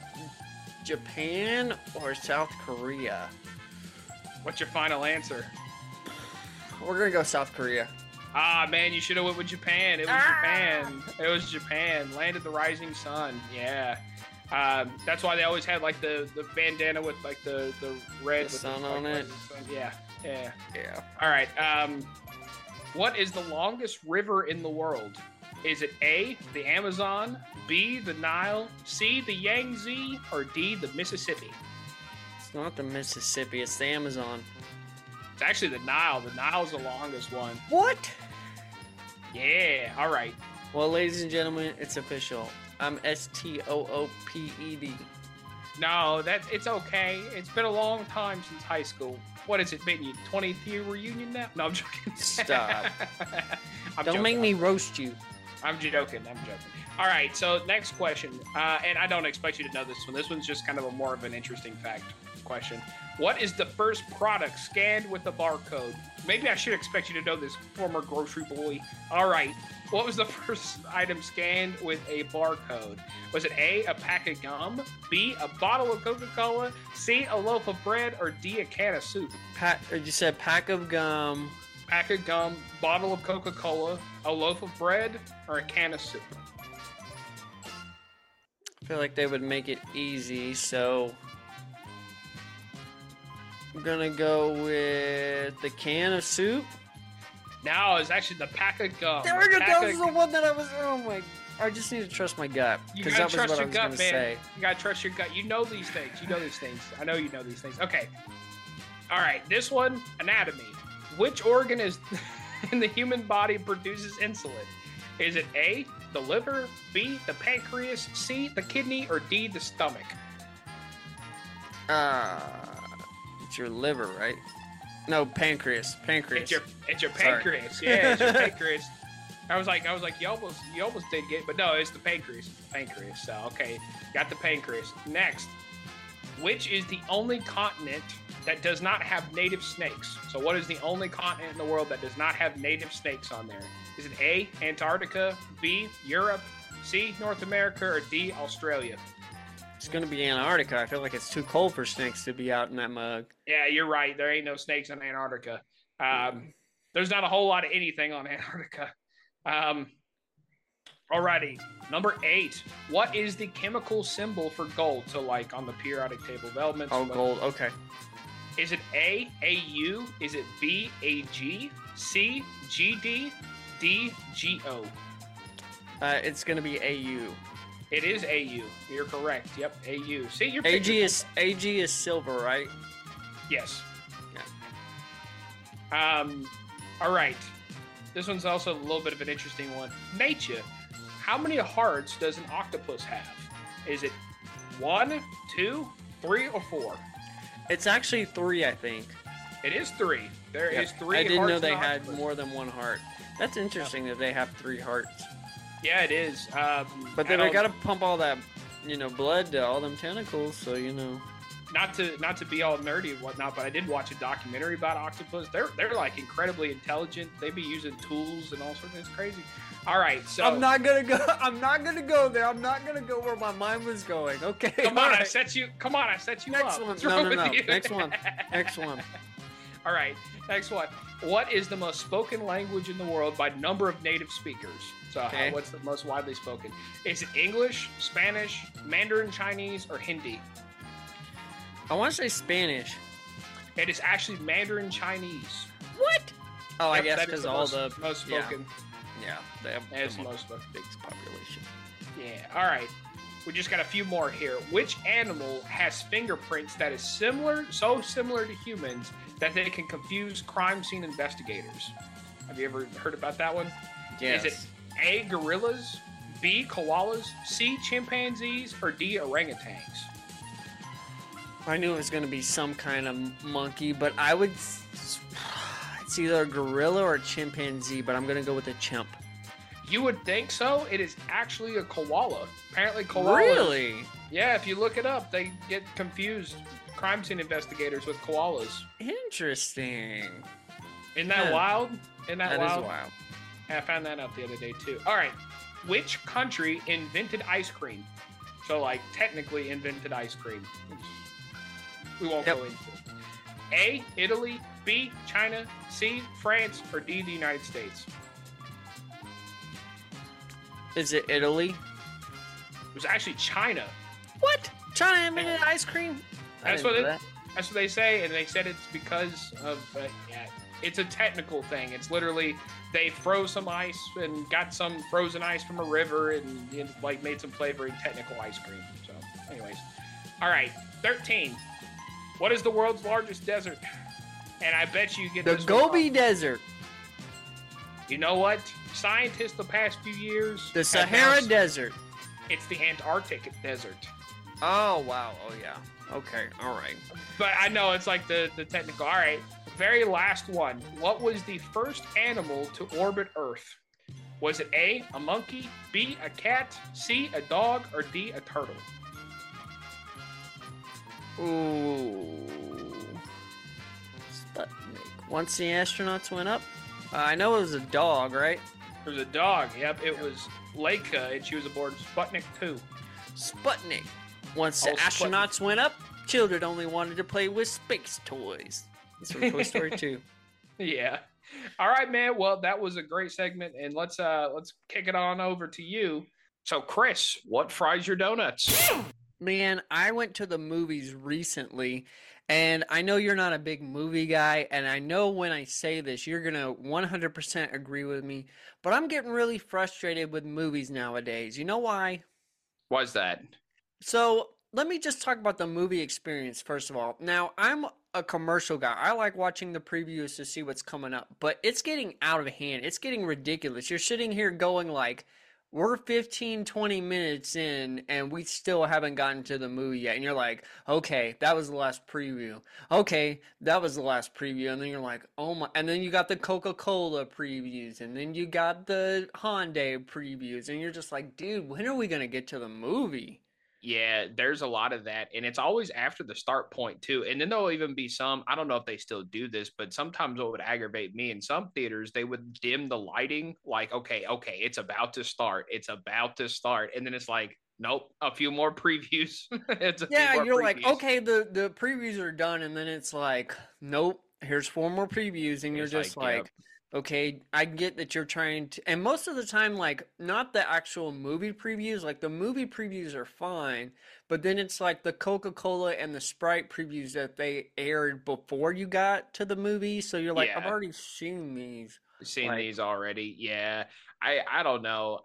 Japan or South Korea. What's your final answer? We're gonna go South Korea. Ah, man, you should have went with Japan. It was Japan. It was Japan. Land of the rising sun. Yeah. That's why they always had like the bandana with like the red The with sun the, on like, it. Yeah. Yeah. All right. What is the longest river in the world? Is it A, the Amazon, B, the Nile, C, the Yangtze, or D, the Mississippi? It's not the Mississippi. It's the Amazon. It's actually the Nile. The Nile's the longest one. What? Yeah. All right. Well, ladies and gentlemen, it's official. I'm STOOPED. No, it's okay. It's been a long time since high school. What has it been? Your 20th year reunion now? No, I'm joking. Stop. I'm Don't joking. make me roast you. I'm joking. All right, so next question. And I don't expect you to know this one. This one's just kind of more of an interesting fact question. What is the first product scanned with a barcode? Maybe I should expect you to know this, former grocery boy. All right. What was the first item scanned with a barcode? Was it A, a pack of gum, B, a bottle of Coca-Cola, C, a loaf of bread, or D, a can of soup? You said pack of gum. Pack of gum, bottle of Coca-Cola, a loaf of bread, or a can of soup? I feel like they would make it easy, so I'm gonna go with the can of soup. No, it's actually the pack of gum. There we go. That was the one that I was. Oh my! I just need to trust my gut You because gotta that was trust what I your was gut, gonna man. say. You gotta trust your gut. You know these things. I know you know these things. Okay. All right. This one, anatomy. Which organ is in the human body produces insulin? Is it A, the liver, B, the pancreas, C, the kidney, or D, the stomach? It's your liver, right? No, pancreas. Pancreas. It's your Sorry. pancreas. Yeah, it's your pancreas. I was like, you almost did get, but no, it's the pancreas. Pancreas. So okay, got the pancreas. Next, which is the only continent that does not have native snakes? So what is the only continent in the world that does not have native snakes on there? Is it A, Antarctica, B, Europe, C, North America, or D, Australia? It's gonna be Antarctica. I feel like it's too cold for snakes to be out in that mug. Yeah, you're right. There ain't no snakes in Antarctica. There's not a whole lot of anything on Antarctica. Alrighty, number 8. What is the chemical symbol for gold? So, like on the periodic table of elements. Oh, gold. Okay. Is it A, AU? Is it B, AG? C, GD? D, GO? It's gonna be AU. It is AU. You're correct. Yep, AU. See, you're AG is silver, right? Yes. Yeah. All right. This one's also a little bit of an interesting one. Nature. How many hearts does an octopus have? Is it 1, 2, 3, or 4? It's actually 3, I think. It is 3. There is 3 I didn't hearts know in they an had octopus. more than one heart. That's interesting that they have 3 hearts. Yeah, it is. But then they gotta pump all that, blood to all them tentacles. So not to be all nerdy and whatnot, but I did watch a documentary about octopus. They're like incredibly intelligent. They be using tools and all sorts of. It's crazy. All right, so I'm not gonna go. I'm not gonna go there. I'm not gonna go where my mind was going. Okay. Come on, all I right. set you. Come on, I set you Next up. one. What's wrong with No. you? Next one. Next one. All right, next one. What is the most spoken language in the world by number of native speakers? So, Okay. what's the most widely spoken? Is it English, Spanish, Mandarin Chinese, or Hindi? I want to say Spanish. It is actually Mandarin Chinese. What? Oh, I Yep, guess that is because the all most yeah. spoken. Yeah, they have That is the the most spoken. biggest population. Yeah. All right. We just got a few more here. Which animal has fingerprints that is so similar to humans that they can confuse crime scene investigators? Have you ever heard about that one? Yes. Is it A, gorillas, B, koalas, C, chimpanzees, or D, orangutans? I knew it was going to be some kind of monkey, but I would. It's either a gorilla or a chimpanzee, but I'm going to go with a chimp. You would think so. It is actually a koala. Apparently, koalas. Really? Yeah, if you look it up, they get confused. Crime scene investigators with koalas. Interesting. Isn't that Yeah. wild? Isn't that That is wild? wild. I found that out the other day too. All right. Which country invented ice cream? So, like, technically invented ice cream. We won't Yep. go into it. A, Italy. B, China. C, France. Or D, the United States. Is it Italy? It was actually China. What? China invented ice cream? I That's didn't what know it- that. That's what they say, and they said it's because of yeah, it's a technical thing. It's literally they froze some ice and got some frozen ice from a river and like made some flavoring technical ice cream. So, anyways, all right, 13. What is the world's largest desert? And I bet you get The this one Gobi wrong. Desert. You know what? Scientists the past few years The have Sahara now- Desert. It's the Antarctic desert. Oh, wow. Oh, yeah. Okay. All right. But I know it's like the technical. All right, very last one. What was the first animal to orbit Earth? Was it A, a monkey, B, a cat, C, a dog, or D, a turtle? Ooh. Sputnik. Once the astronauts went up, I know it was a dog, right? It was a dog. Yep, it was Leica, and she was aboard Sputnik 2. Sputnik. Once the Oh, Sputnik. astronauts went up, children only wanted to play with space toys. That's from Toy Story 2. Yeah. All right, man. Well, that was a great segment, and let's kick it on over to you. So, Chris, what fries your donuts? Man, I went to the movies recently, and I know you're not a big movie guy, and I know when I say this, you're going to 100% agree with me, but I'm getting really frustrated with movies nowadays. You know why? Why's that? So, let me just talk about the movie experience first of all. Now, I'm a commercial guy. I like watching the previews to see what's coming up, but it's getting out of hand. It's getting ridiculous. You're sitting here going like, we're 15, 20 minutes in and we still haven't gotten to the movie yet. And you're like, okay, that was the last preview. Okay, that was the last preview. And then you're like, oh my. And then you got the Coca-Cola previews. And then you got the Hyundai previews. And you're just like, dude, when are we going to get to the movie? Yeah, there's a lot of that. And it's always after the start point, too. And then there'll even be some, I don't know if they still do this, but sometimes what would aggravate me in some theaters, they would dim the lighting. Like, okay, it's about to start. It's about to start. And then it's like, nope, a few more previews. It's a few Yeah, more you're like, previews. okay, the previews are done. And then it's like, nope, here's 4 more previews. And you're It's just like, like, okay, I get that you're trying to, and most of the time, like, not the actual movie previews, like, the movie previews are fine, but then it's like the Coca-Cola and the Sprite previews that they aired before you got to the movie, so you're like, I've Yeah. already seen these. Seen Like- these already. Yeah. I don't know.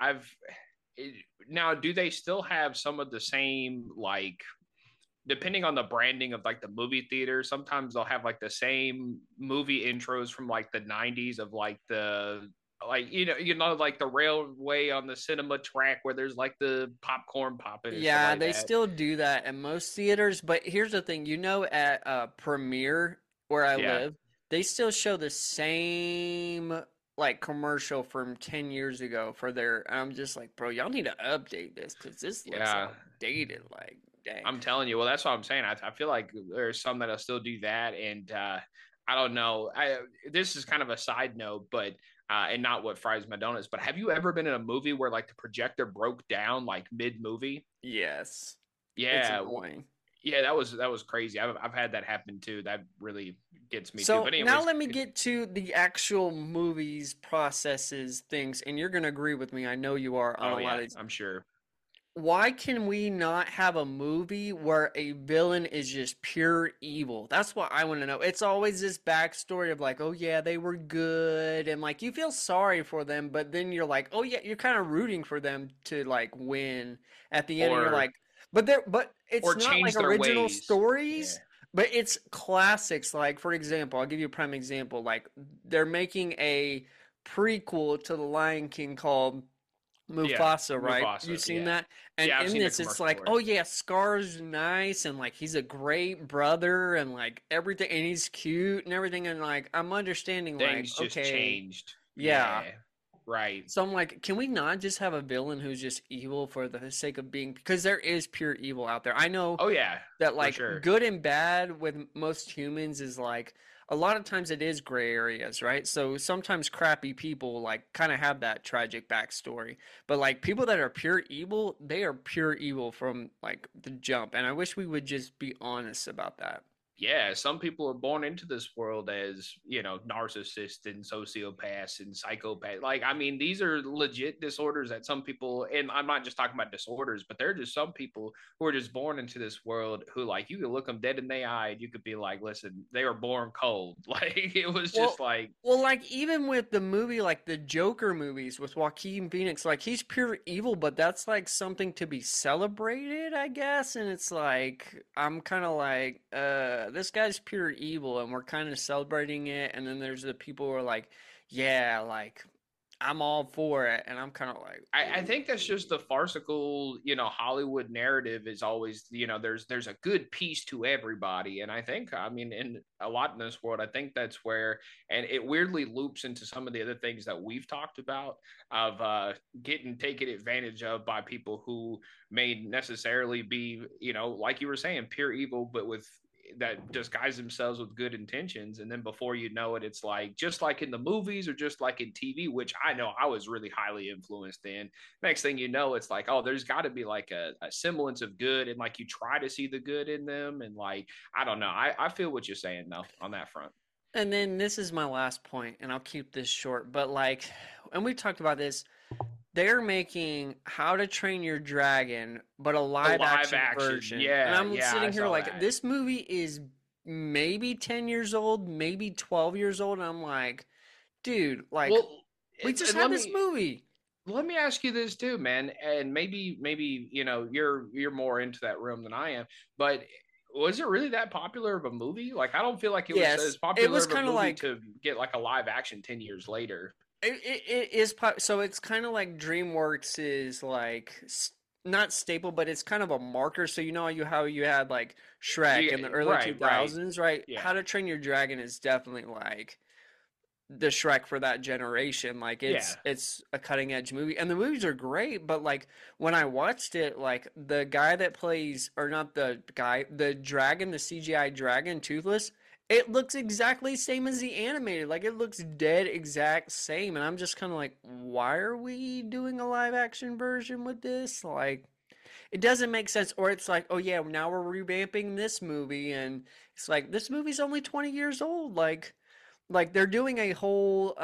Now, do they still have some of the same, like, depending on the branding of like the movie theater, sometimes they'll have like the same movie intros from like the 90s of like the like like the railway on the cinema track where there's like the popcorn popping and stuff Yeah, like they that. still do that at most theaters, but here's the thing, at Premiere where I Yeah. live, they still show the same like commercial from 10 years ago for their, I'm just like, bro, y'all need to update this because this looks Yeah. outdated, like, dang. I'm telling you. Well, that's what I'm saying. I feel like there's some that'll still do that, and I don't know. This is kind of a side note, but and not what fries my donuts. But have you ever been in a movie where like the projector broke down like mid movie? Yes, it's Yeah, annoying. Yeah, that was crazy. I've had that happen too. That really gets me too. So But now anyways, let me get to the actual movies, processes, things, and you're gonna agree with me. I know you are on oh a lot yeah, of these. I'm sure. Why can we not have a movie where a villain is just pure evil? That's what I want to know. It's always this backstory of like, oh yeah, they were good, and like you feel sorry for them, but then you're like, oh yeah, you're kind of rooting for them to like win at the end, and you're Or like, but it's or not like change their original ways. Yeah. stories, but it's classics. Like for example, I'll give you a prime example. Like they're making a prequel to The Lion King called Yeah. Mufasa, right? Mufasa. You've seen Yeah. that? And Yeah, I've in seen the this, it's commercial like, for it. oh yeah, Scar's nice and like he's a great brother and like everything, and he's cute and everything. And like, I'm understanding, like, Things just okay, changed. yeah. Yeah. Right. So I'm like, can we not just have a villain who's just evil for the sake of being? Because there is pure evil out there. I know Oh yeah, that for like sure. good and bad with most humans is like a lot of times it is gray areas, right? So sometimes crappy people like kind of have that tragic backstory, but like people that are pure evil, they are pure evil from like the jump, and I wish we would just be honest about that. Yeah, some people are born into this world as, narcissists and sociopaths and psychopaths. Like, I mean, these are legit disorders that some people, and I'm not just talking about disorders, but there are just some people who are just born into this world who, like, you could look them dead in the eye and you could be like, listen, they were born cold. Like, it was just Well, like, well, like even with the movie, like the Joker movies with Joaquin Phoenix, like he's pure evil, but that's like something to be celebrated, I guess. And it's like I'm kind of like, this guy's pure evil, and we're kind of celebrating it. And then there's the people who are like, yeah, like I'm all for it, and I'm kind of like, I think that's just the farcical, Hollywood narrative is always, there's a good piece to everybody. And I think, I mean, in a lot in this world, I think that's where, and it weirdly loops into some of the other things that we've talked about of getting taken advantage of by people who may necessarily be, like you were saying, pure evil, but with that disguise themselves with good intentions, and then before you know it, it's like just like in the movies or just like in TV, which I know I was really highly influenced in. Next thing you know, it's like, oh, there's got to be like a semblance of good, and like you try to see the good in them, and like I don't know, I feel what you're saying though on that front. and then this is my last point, and I'll keep this short, but like, and we talked about this. They're making How to Train Your Dragon, but a A live live action action, version. And yeah, I'm yeah, I sitting here saw like, that. this movie is maybe 10 years old, maybe 12 years old. And I'm like, dude, like, Well, we just and had this movie. let me ask you this too, man, and maybe you're more into that room than I am, but was it really that popular of a movie? Like, I don't feel like it was as Yes, it popular was of a kind of movie like, to get like a live action 10 years later. it is, so it's kind of like DreamWorks is like, not staple, but it's kind of a marker. So you know how you had like Shrek in the early Right, 2000s, right? yeah. How to Train Your Dragon is definitely like the Shrek for that generation. Like Yeah. it's a cutting edge movie, and the movies are great. But like when I watched it, like the guy that plays, or not the guy, the dragon, the CGI dragon, Toothless, it looks exactly the same as the animated. Like it looks dead exact same, and I'm just kind of like, why are we doing a live action version with this? Like it doesn't make sense. Or it's like, oh yeah, now we're revamping this movie, and it's like this movie's only 20 years old. Like they're doing a whole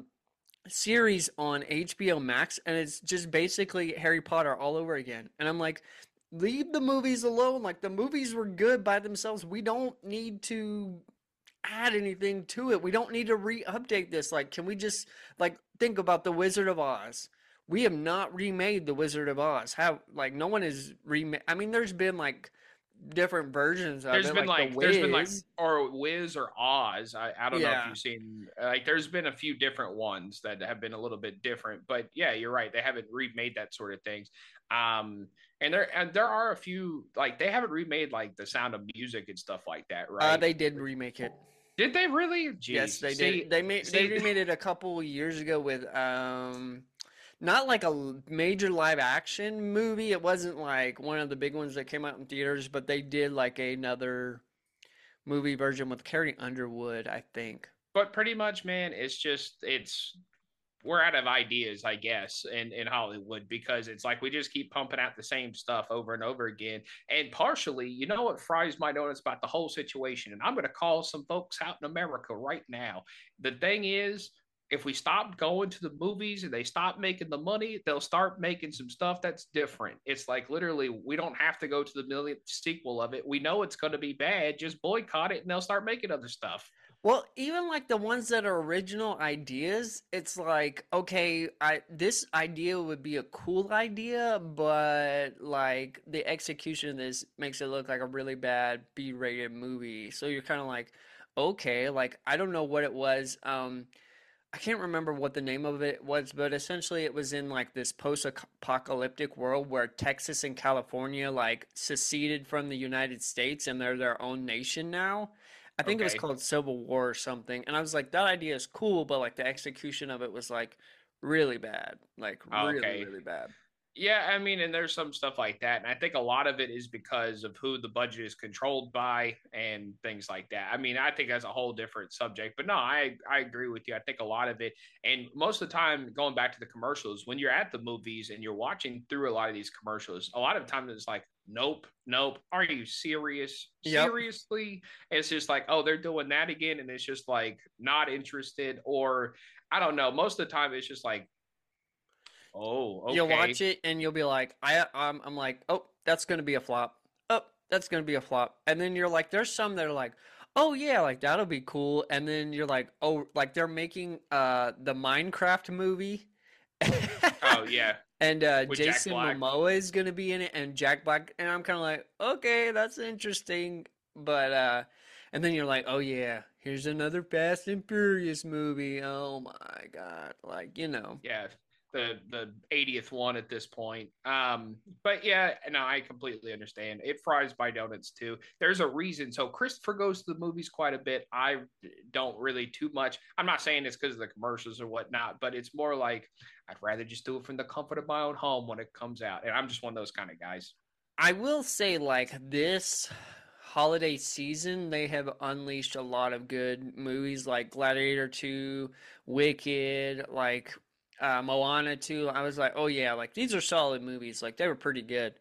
series on HBO Max, and it's just basically Harry Potter all over again. And I'm like, leave the movies alone. Like the movies were good by themselves. We don't need to add anything to it. We don't need to re-update this. Like, can we just like think about the Wizard of Oz? We have not remade the Wizard of Oz. Have like no one has remade. I mean, there's been like different versions of it, like the There's been like Wiz. or Wiz or Oz. I don't know if Yeah. you've seen, like, there's been a few different ones that have been a little bit different, but yeah, you're right. They haven't remade that sort of things. And there are a few, like, they haven't remade like The Sound of Music and stuff like that, right? They did remake it. Did they really? Yes, Jeez. they did. They remade it a couple years ago with not like a major live action movie. It wasn't like one of the big ones that came out in theaters, but they did like another movie version with Carrie Underwood, I think. But pretty much, man, it's we're out of ideas, I guess, in Hollywood, because it's like we just keep pumping out the same stuff over and over again. And partially, you know what fries my donuts about the whole situation? And I'm going to call some folks out in America right now. The thing is, if we stop going to the movies and they stop making the money, they'll start making some stuff that's different. It's like literally, we don't have to go to the millionth sequel of it. We know it's going to be bad. Just boycott it and they'll start making other stuff. Well, even like the ones that are original ideas, it's like, okay, this idea would be a cool idea, but like the execution of this makes it look like a really bad B-rated movie. So you're kind of like, okay, like I don't know what it was. I can't remember what the name of it was, but essentially it was in like this post-apocalyptic world where Texas and California like seceded from the United States and they're their own nation now. I think it was Okay. called Civil War or something. And I was like, that idea is cool, but like the execution of it was like really bad. Like really, Okay. really bad. Yeah, I mean, and there's some stuff like that. And I think a lot of it is because of who the budget is controlled by and things like that. I mean, I think that's a whole different subject. But no, I agree with you. I think a lot of it, and most of the time, going back to the commercials, when you're at the movies and you're watching through a lot of these commercials, a lot of times it's like, nope, nope. Are you serious? Yep. Seriously? It's just like, oh, they're doing that again. And it's just like not interested, or I don't know. Most of the time, it's just like, oh, okay. You'll watch it and you'll be like, I'm like, oh, that's gonna be a flop. Oh, that's gonna be a flop. And then you're like, there's some that are like, oh yeah, like that'll be cool. And then you're like, oh, like they're making the Minecraft movie. Oh yeah, And with Jack Jason Black. Momoa is gonna be in it, and Jack Black, and I'm kind of like, okay, that's interesting, but and then you're like, oh yeah, here's another Fast and Furious movie. Oh my God, like Yeah, the 80th one at this point. But yeah, no, I completely understand. It fries my donuts too. There's a reason. So Christopher goes to the movies quite a bit. I don't really too much. I'm not saying it's because of the commercials or whatnot, but it's more like I'd rather just do it from the comfort of my own home when it comes out. And I'm just one of those kind of guys. I will say, like, this holiday season, they have unleashed a lot of good movies like Gladiator 2, Wicked, like Moana 2. I was like, oh yeah, like these are solid movies. Like they were pretty good.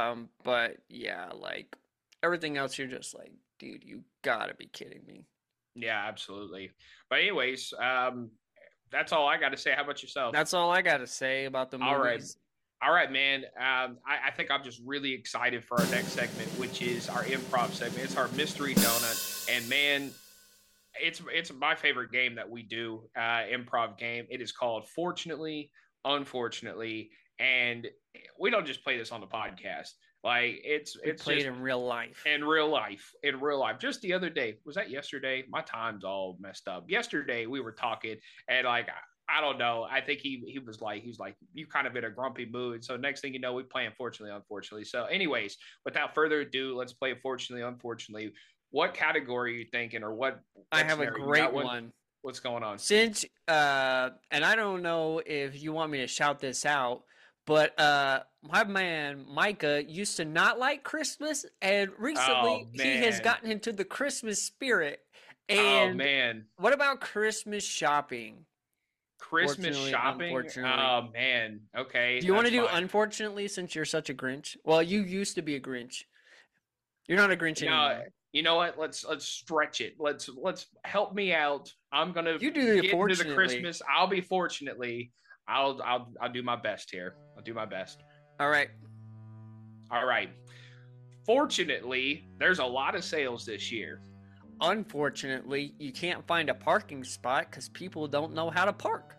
But yeah, like everything else, you're just like, dude, you gotta be kidding me. Yeah, absolutely. But anyways, that's all I got to say. How about yourself? That's all I gotta say about the All right. movies. All right, man. I think I'm just really excited for our next segment, which is our improv segment. It's our mystery donut, and man, it's my favorite game that we do. Improv game. It is called Fortunately, Unfortunately, and we don't just play this on the podcast. Like We it's played just in real life. in real life. In real life. Just the other day, was that yesterday? My time's all messed up. Yesterday we were talking, and like I don't know. I think he was like you kind of in a grumpy mood. So next thing you know, we playing Fortunately, Unfortunately. So anyways, without further ado, let's play Fortunately, Unfortunately. What category are you thinking, or what I have a scenario? You great got one. What's going on? Since and I don't know if you want me to shout this out, but my man Micah used to not like Christmas, and recently Oh he has man. gotten into the Christmas spirit. Oh And man. what about Christmas shopping? Christmas Fortunately, shopping. unfortunately. Oh man. Okay. Do you want to that's do fine. unfortunately since you're such a Grinch? Well, you used to be a Grinch. You're not a Grinch No, anymore. you know what? Let's stretch it. Let's help me out. I'm gonna You do the get into the fortunately. Christmas. I'll be fortunately. I'll do my best here. I'll do my best. All right. All right. Fortunately, there's a lot of sales this year. Unfortunately, you can't find a parking spot because people don't know how to park.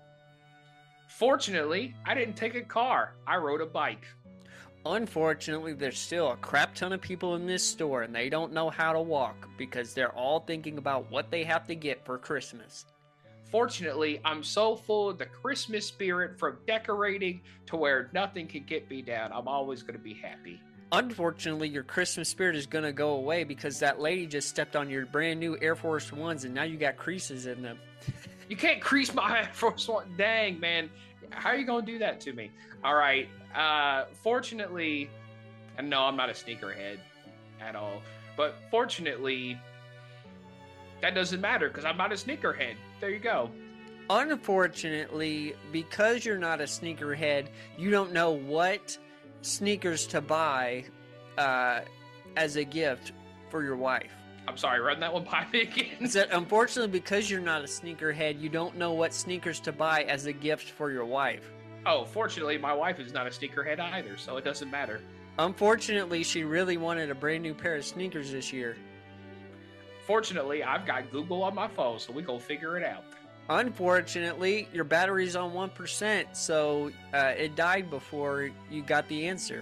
Fortunately, I didn't take a car. I rode a bike. Unfortunately, there's still a crap ton of people in this store and they don't know how to walk because they're all thinking about what they have to get for Christmas. Fortunately, I'm so full of the Christmas spirit from decorating to where nothing can get me down. I'm always going to be happy. Unfortunately, your Christmas spirit is going to go away because that lady just stepped on your brand new Air Force Ones and now you got creases in them. You can't crease my Air Force One. Dang, man. How are you going to do that to me? All right. Fortunately, and no, I'm not a sneakerhead at all. But fortunately, that doesn't matter because I'm not a sneakerhead. There you go. Unfortunately, because you're not a sneakerhead, you don't know what sneakers to buy as a gift for your wife. I'm sorry, run that one by me again. So, unfortunately, because you're not a sneakerhead, you don't know what sneakers to buy as a gift for your wife. Oh, fortunately, my wife is not a sneakerhead either, so it doesn't matter. Unfortunately, she really wanted a brand new pair of sneakers this year. Fortunately, I've got Google on my phone, so we go figure it out. Unfortunately, your battery's on 1%, so it died before you got the answer.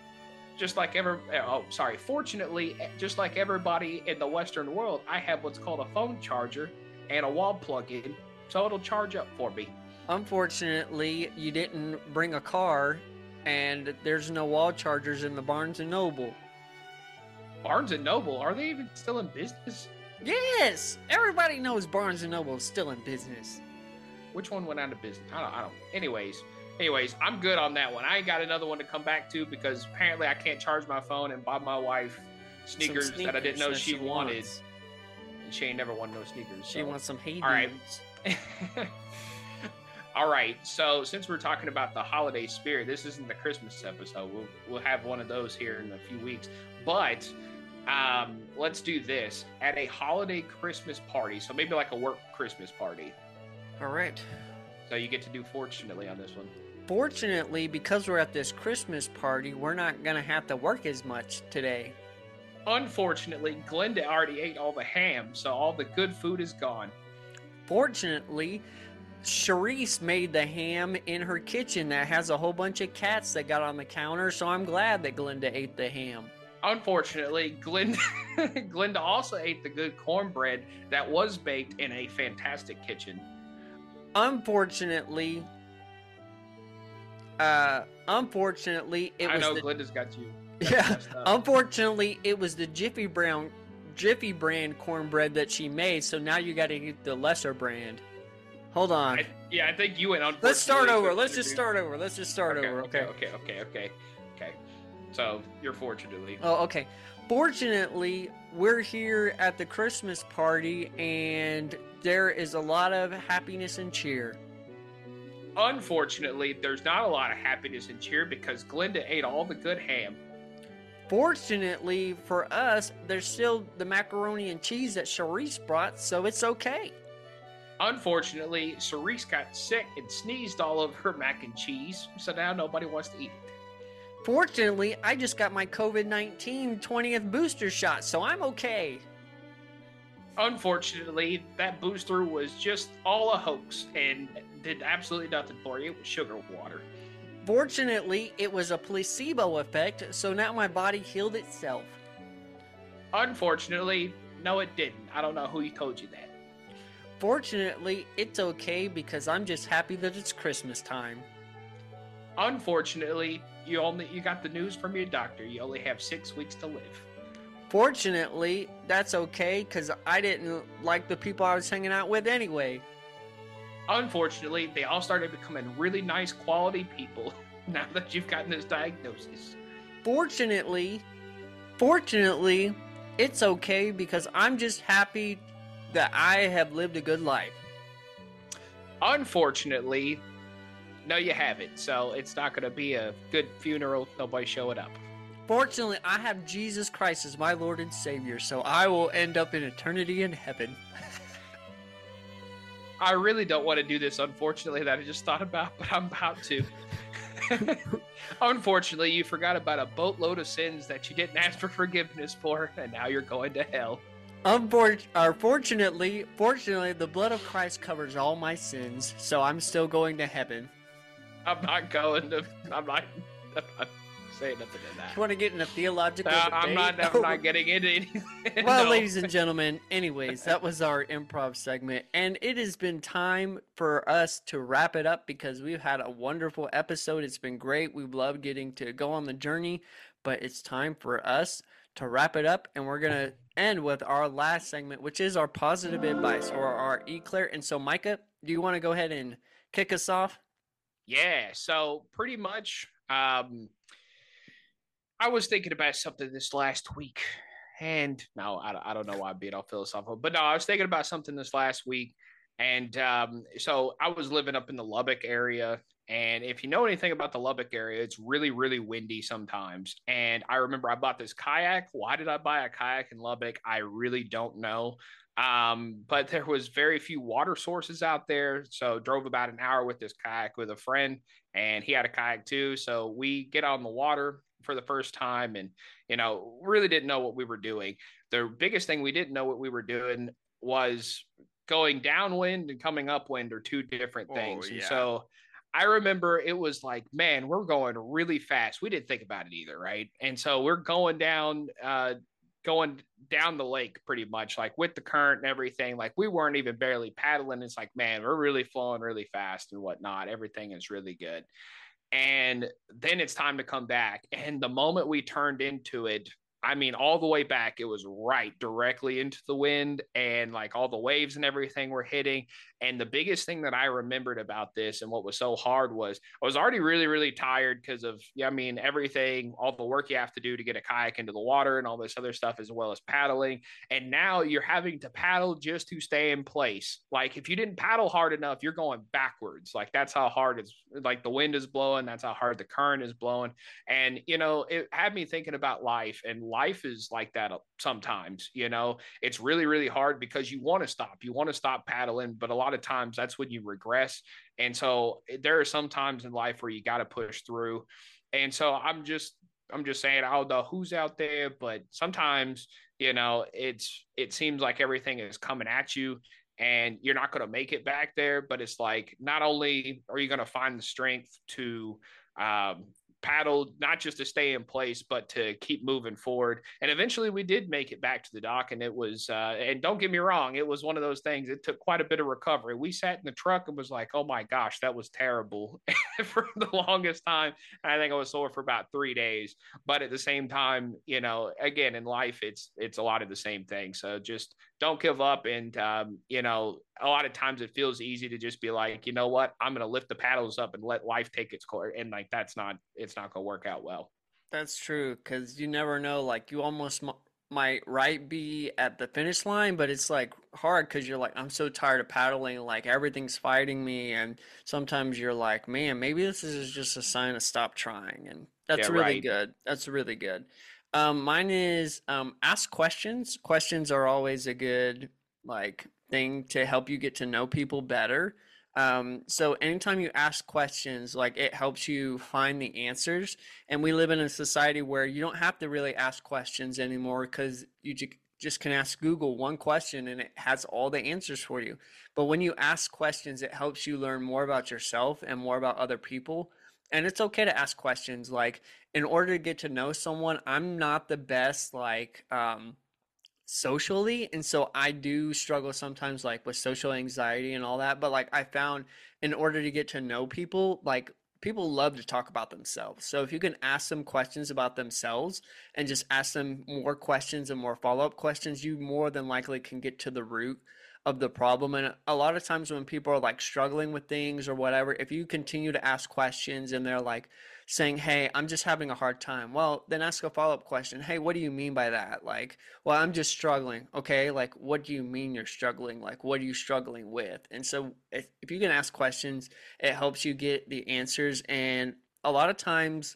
Fortunately, just like everybody in the Western world, I have what's called a phone charger and a wall plug-in, so it'll charge up for me. Unfortunately, you didn't bring a car, and there's no wall chargers in the Barnes & Noble. Barnes & Noble, are they even still in business? Yes! Everybody knows Barnes & Noble is still in business. Which one went out of business? I don't. Anyways, I'm good on that one. I ain't got another one to come back to because apparently I can't charge my phone and buy my wife sneakers that I didn't know she wanted. And she ain't never wanted no sneakers. She wants some Hey All right. Dudes. All right. So since we're talking about the holiday spirit, this isn't the Christmas episode. We'll have one of those here in a few weeks. But let's do this at a holiday Christmas party. So maybe like a work Christmas party. All right. So you get to do fortunately on this one. Fortunately, because we're at this Christmas party, we're not going to have to work as much today. Unfortunately, Glenda already ate all the ham, so all the good food is gone. Fortunately, Charisse made the ham in her kitchen that has a whole bunch of cats that got on the counter, so I'm glad that Glenda ate the ham. Unfortunately, Glenda also ate the good cornbread that was baked in a fantastic kitchen. Unfortunately, it I was know Glenda's got you. Yeah. Unfortunately, it was the Jiffy brand cornbread that she made, so now you got to eat the lesser brand. Hold on. I think you went on. Let's start over. Let's just start over. Okay. So you're fortunately. Oh, okay. Fortunately, we're here at the Christmas party, and there is a lot of happiness and cheer. Unfortunately, there's not a lot of happiness and cheer because Glenda ate all the good ham. Fortunately for us, there's still the macaroni and cheese that Charisse brought, so it's okay. Unfortunately, Cerise got sick and sneezed all over her mac and cheese, so now nobody wants to eat it. Fortunately, I just got my COVID-19 20th booster shot, so I'm okay. Unfortunately, that booster was just all a hoax and did absolutely nothing for you. It was sugar water. Fortunately, it was a placebo effect, so now my body healed itself. Unfortunately, no it didn't. I don't know who told you that. Fortunately, it's okay because I'm just happy that it's Christmas time. Unfortunately, you got the news from your doctor. You only have 6 weeks to live. Fortunately, that's okay because I didn't like the people I was hanging out with anyway. Unfortunately, they all started becoming really nice quality people now that you've gotten this diagnosis. Fortunately, it's okay because I'm just happy that I have lived a good life. Unfortunately, no, you haven't. So it's not going to be a good funeral. Nobody showing up. Fortunately, I have Jesus Christ as my Lord and Savior, so I will end up in eternity in heaven. I really don't want to do this, unfortunately, that I just thought about, but I'm about to. Unfortunately, you forgot about a boatload of sins that you didn't ask for forgiveness for, and now you're going to hell. Fortunately, the blood of Christ covers all my sins, so I'm still going to heaven. I'm not saying nothing to that. You want to get in a theological debate? I'm not getting into anything. Well, No. ladies and gentlemen, anyways, that was our improv segment, and it has been time for us to wrap it up because we've had a wonderful episode. It's been great. We've loved getting to go on the journey, but it's time for us to wrap it up, and we're going to end with our last segment, which is our positive advice or our eclair. And so, Micah, do you want to go ahead and kick us off? Yeah, so pretty much, I was thinking about something this last week, and no, I don't know why I'm being all philosophical, but no, I was thinking about something this last week, And so I was living up in the Lubbock area. And if you know anything about the Lubbock area, it's really, really windy sometimes. And I remember I bought this kayak. Why did I buy a kayak in Lubbock? I really don't know. But there was very few water sources out there. So drove about an hour with this kayak with a friend, and he had a kayak too. So we get on the water for the first time and, really didn't know what we were doing. The biggest thing we didn't know what we were doing was going downwind and coming upwind are two different things. Oh, And yeah. so I remember it was like, man, we're going really fast. We didn't think about it either, right? And so we're going down the lake pretty much, like with the current and everything. Like we weren't even barely paddling. It's like, man, we're really flowing really fast and whatnot. Everything is really good. And then it's time to come back. And the moment we turned into it, I mean, all the way back, it was right directly into the wind, and like all the waves and everything were hitting. And the biggest thing that I remembered about this and what was so hard was I was already really, really tired because of, everything, all the work you have to do to get a kayak into the water and all this other stuff, as well as paddling. And now you're having to paddle just to stay in place. Like if you didn't paddle hard enough, you're going backwards. Like that's how hard it's like the wind is blowing. That's how hard the current is blowing. And, it had me thinking about life, and life is like that sometimes. It's really, really hard because you want to stop paddling, but a lot of times that's when you regress. And so there are some times in life where you got to push through. And so I'm just saying, I don't know who's out there, but sometimes, it seems like everything is coming at you and you're not going to make it back there. But it's like, not only are you going to find the strength to, paddle, not just to stay in place, but to keep moving forward. And eventually we did make it back to the dock. And it was, and don't get me wrong, it was one of those things. It took quite a bit of recovery. We sat in the truck and was like, oh my gosh, that was terrible for the longest time. And I think I was sore for about 3 days. But at the same time, again, in life, it's a lot of the same thing. So just don't give up. And, a lot of times it feels easy to just be like, you know what, I'm going to lift the paddles up and let life take its course. And like, it's not going to work out well. That's true, because you never know. Like, you almost might be at the finish line, but it's like hard because you're like, I'm so tired of paddling. Like, everything's fighting me. And sometimes you're like, man, maybe this is just a sign to stop trying. And that's Yeah, really right. good. That's really good. Mine is ask questions. Questions are always a good like thing to help you get to know people better. So anytime you ask questions, like it helps you find the answers. And we live in a society where you don't have to really ask questions anymore because you just can ask Google one question and it has all the answers for you. But when you ask questions, it helps you learn more about yourself and more about other people. And it's okay to ask questions. Like, in order to get to know someone, I'm not the best, like, socially, and so I do struggle sometimes like with social anxiety and all that. But like I found, in order to get to know people, like people love to talk about themselves. So if you can ask them questions about themselves and just ask them more questions and more follow-up questions, you more than likely can get to the root of the problem. And a lot of times when people are like struggling with things or whatever, if you continue to ask questions and they're like saying, hey, I'm just having a hard time, well, then ask a follow-up question. Hey, what do you mean by that? Like, well, I'm just struggling. Okay, like, what do you mean you're struggling? Like, what are you struggling with? And so if you can ask questions, it helps you get the answers. And a lot of times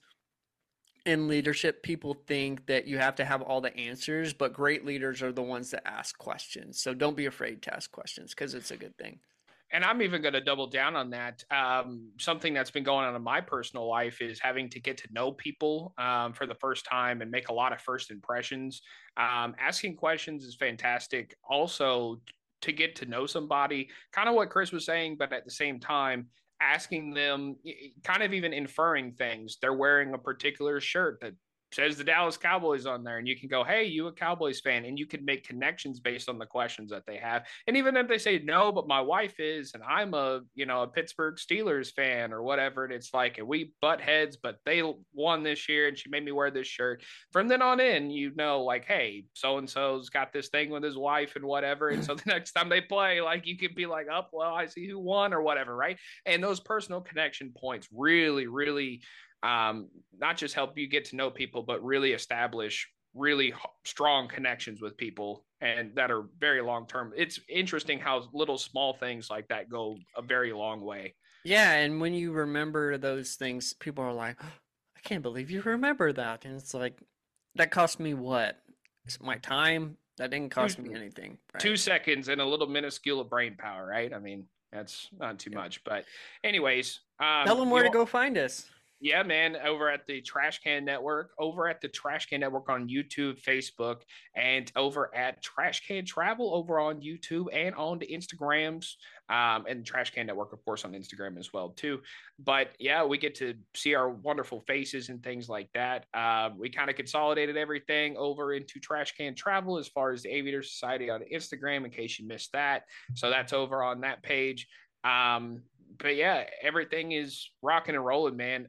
in leadership, people think that you have to have all the answers, but great leaders are the ones that ask questions. So don't be afraid to ask questions because it's a good thing. And I'm even going to double down on that. Something that's been going on in my personal life is having to get to know people for the first time and make a lot of first impressions. Asking questions is fantastic. Also, to get to know somebody, kind of what Chris was saying, but at the same time, asking them, kind of even inferring things. They're wearing a particular shirt that says the Dallas Cowboys on there, and you can go, hey, you a Cowboys fan? And you can make connections based on the questions that they have. And even if they say no, but my wife is, and I'm a Pittsburgh Steelers fan or whatever, and it's like, and we butt heads, but they won this year and she made me wear this shirt. From then on in, like, hey, so and so's got this thing with his wife and whatever. And so the next time they play, like, you could be like, oh, well, I see who won or whatever, right? And those personal connection points really, really not just help you get to know people, but really establish really strong connections with people and that are very long term. It's interesting how little small things like that go a very long way. Yeah, and when you remember those things, people are like, "Oh, I can't believe you remember that." And it's like, that cost me what? My time? That didn't cost me anything, right? 2 seconds and a little minuscule of brain power, right? I mean, that's not too much. But anyways, Tell them where to go find us. Yeah, man, over at the Trash Can Network, over at the Trash Can Network on YouTube, Facebook, and over at Trash Can Travel over on YouTube and on the Instagrams, and Trash Can Network, of course, on Instagram as well, too. But yeah, we get to see our wonderful faces and things like that. We kind of consolidated everything over into Trash Can Travel as far as the Aviator Society on Instagram, in case you missed that. So that's over on that page. But yeah, everything is rocking and rolling, man.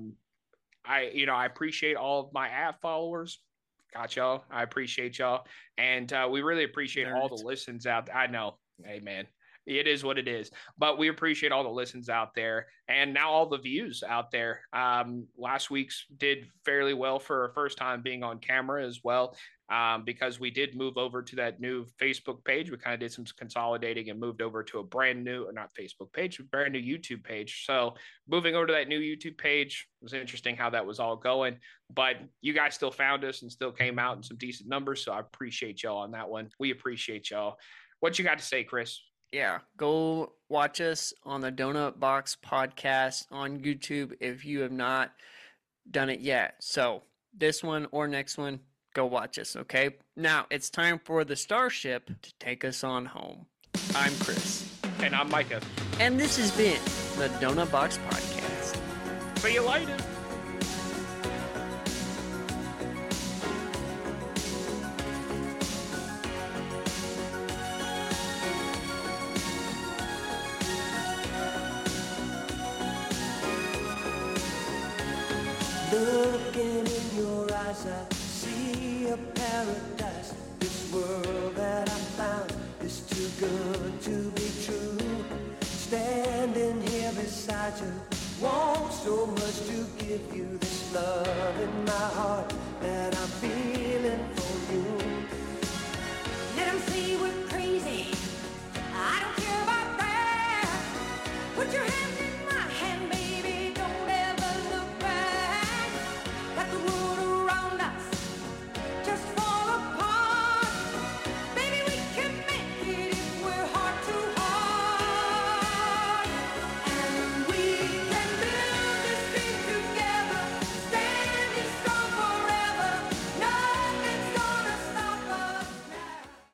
I appreciate all of my app followers. Got y'all. I appreciate y'all. And we really appreciate all the listens out there. I know. Hey, man, it is what it is. But we appreciate all the listens out there and now all the views out there. Last week's did fairly well for a first time being on camera as well. Because we did move over to that new Facebook page. We kind of did some consolidating and moved over to a brand new, or not Facebook page, brand new YouTube page. So moving over to that new YouTube page was interesting how that was all going. But you guys still found us and still came out in some decent numbers. So I appreciate y'all on that one. We appreciate y'all. What you got to say, Chris? Yeah, go watch us on the Donut Box podcast on YouTube if you have not done it yet. So this one or next one, go watch us, okay? Now, it's time for the Starship to take us on home. I'm Chris. And I'm Micah. And this has been the Donut Box Podcast. See you later. Looking in your eyes, I see a paradise. This world that I found is too good to be true. Standing here beside you, want so much to give you this love in my heart that I'm feeling for you. Let 'em see what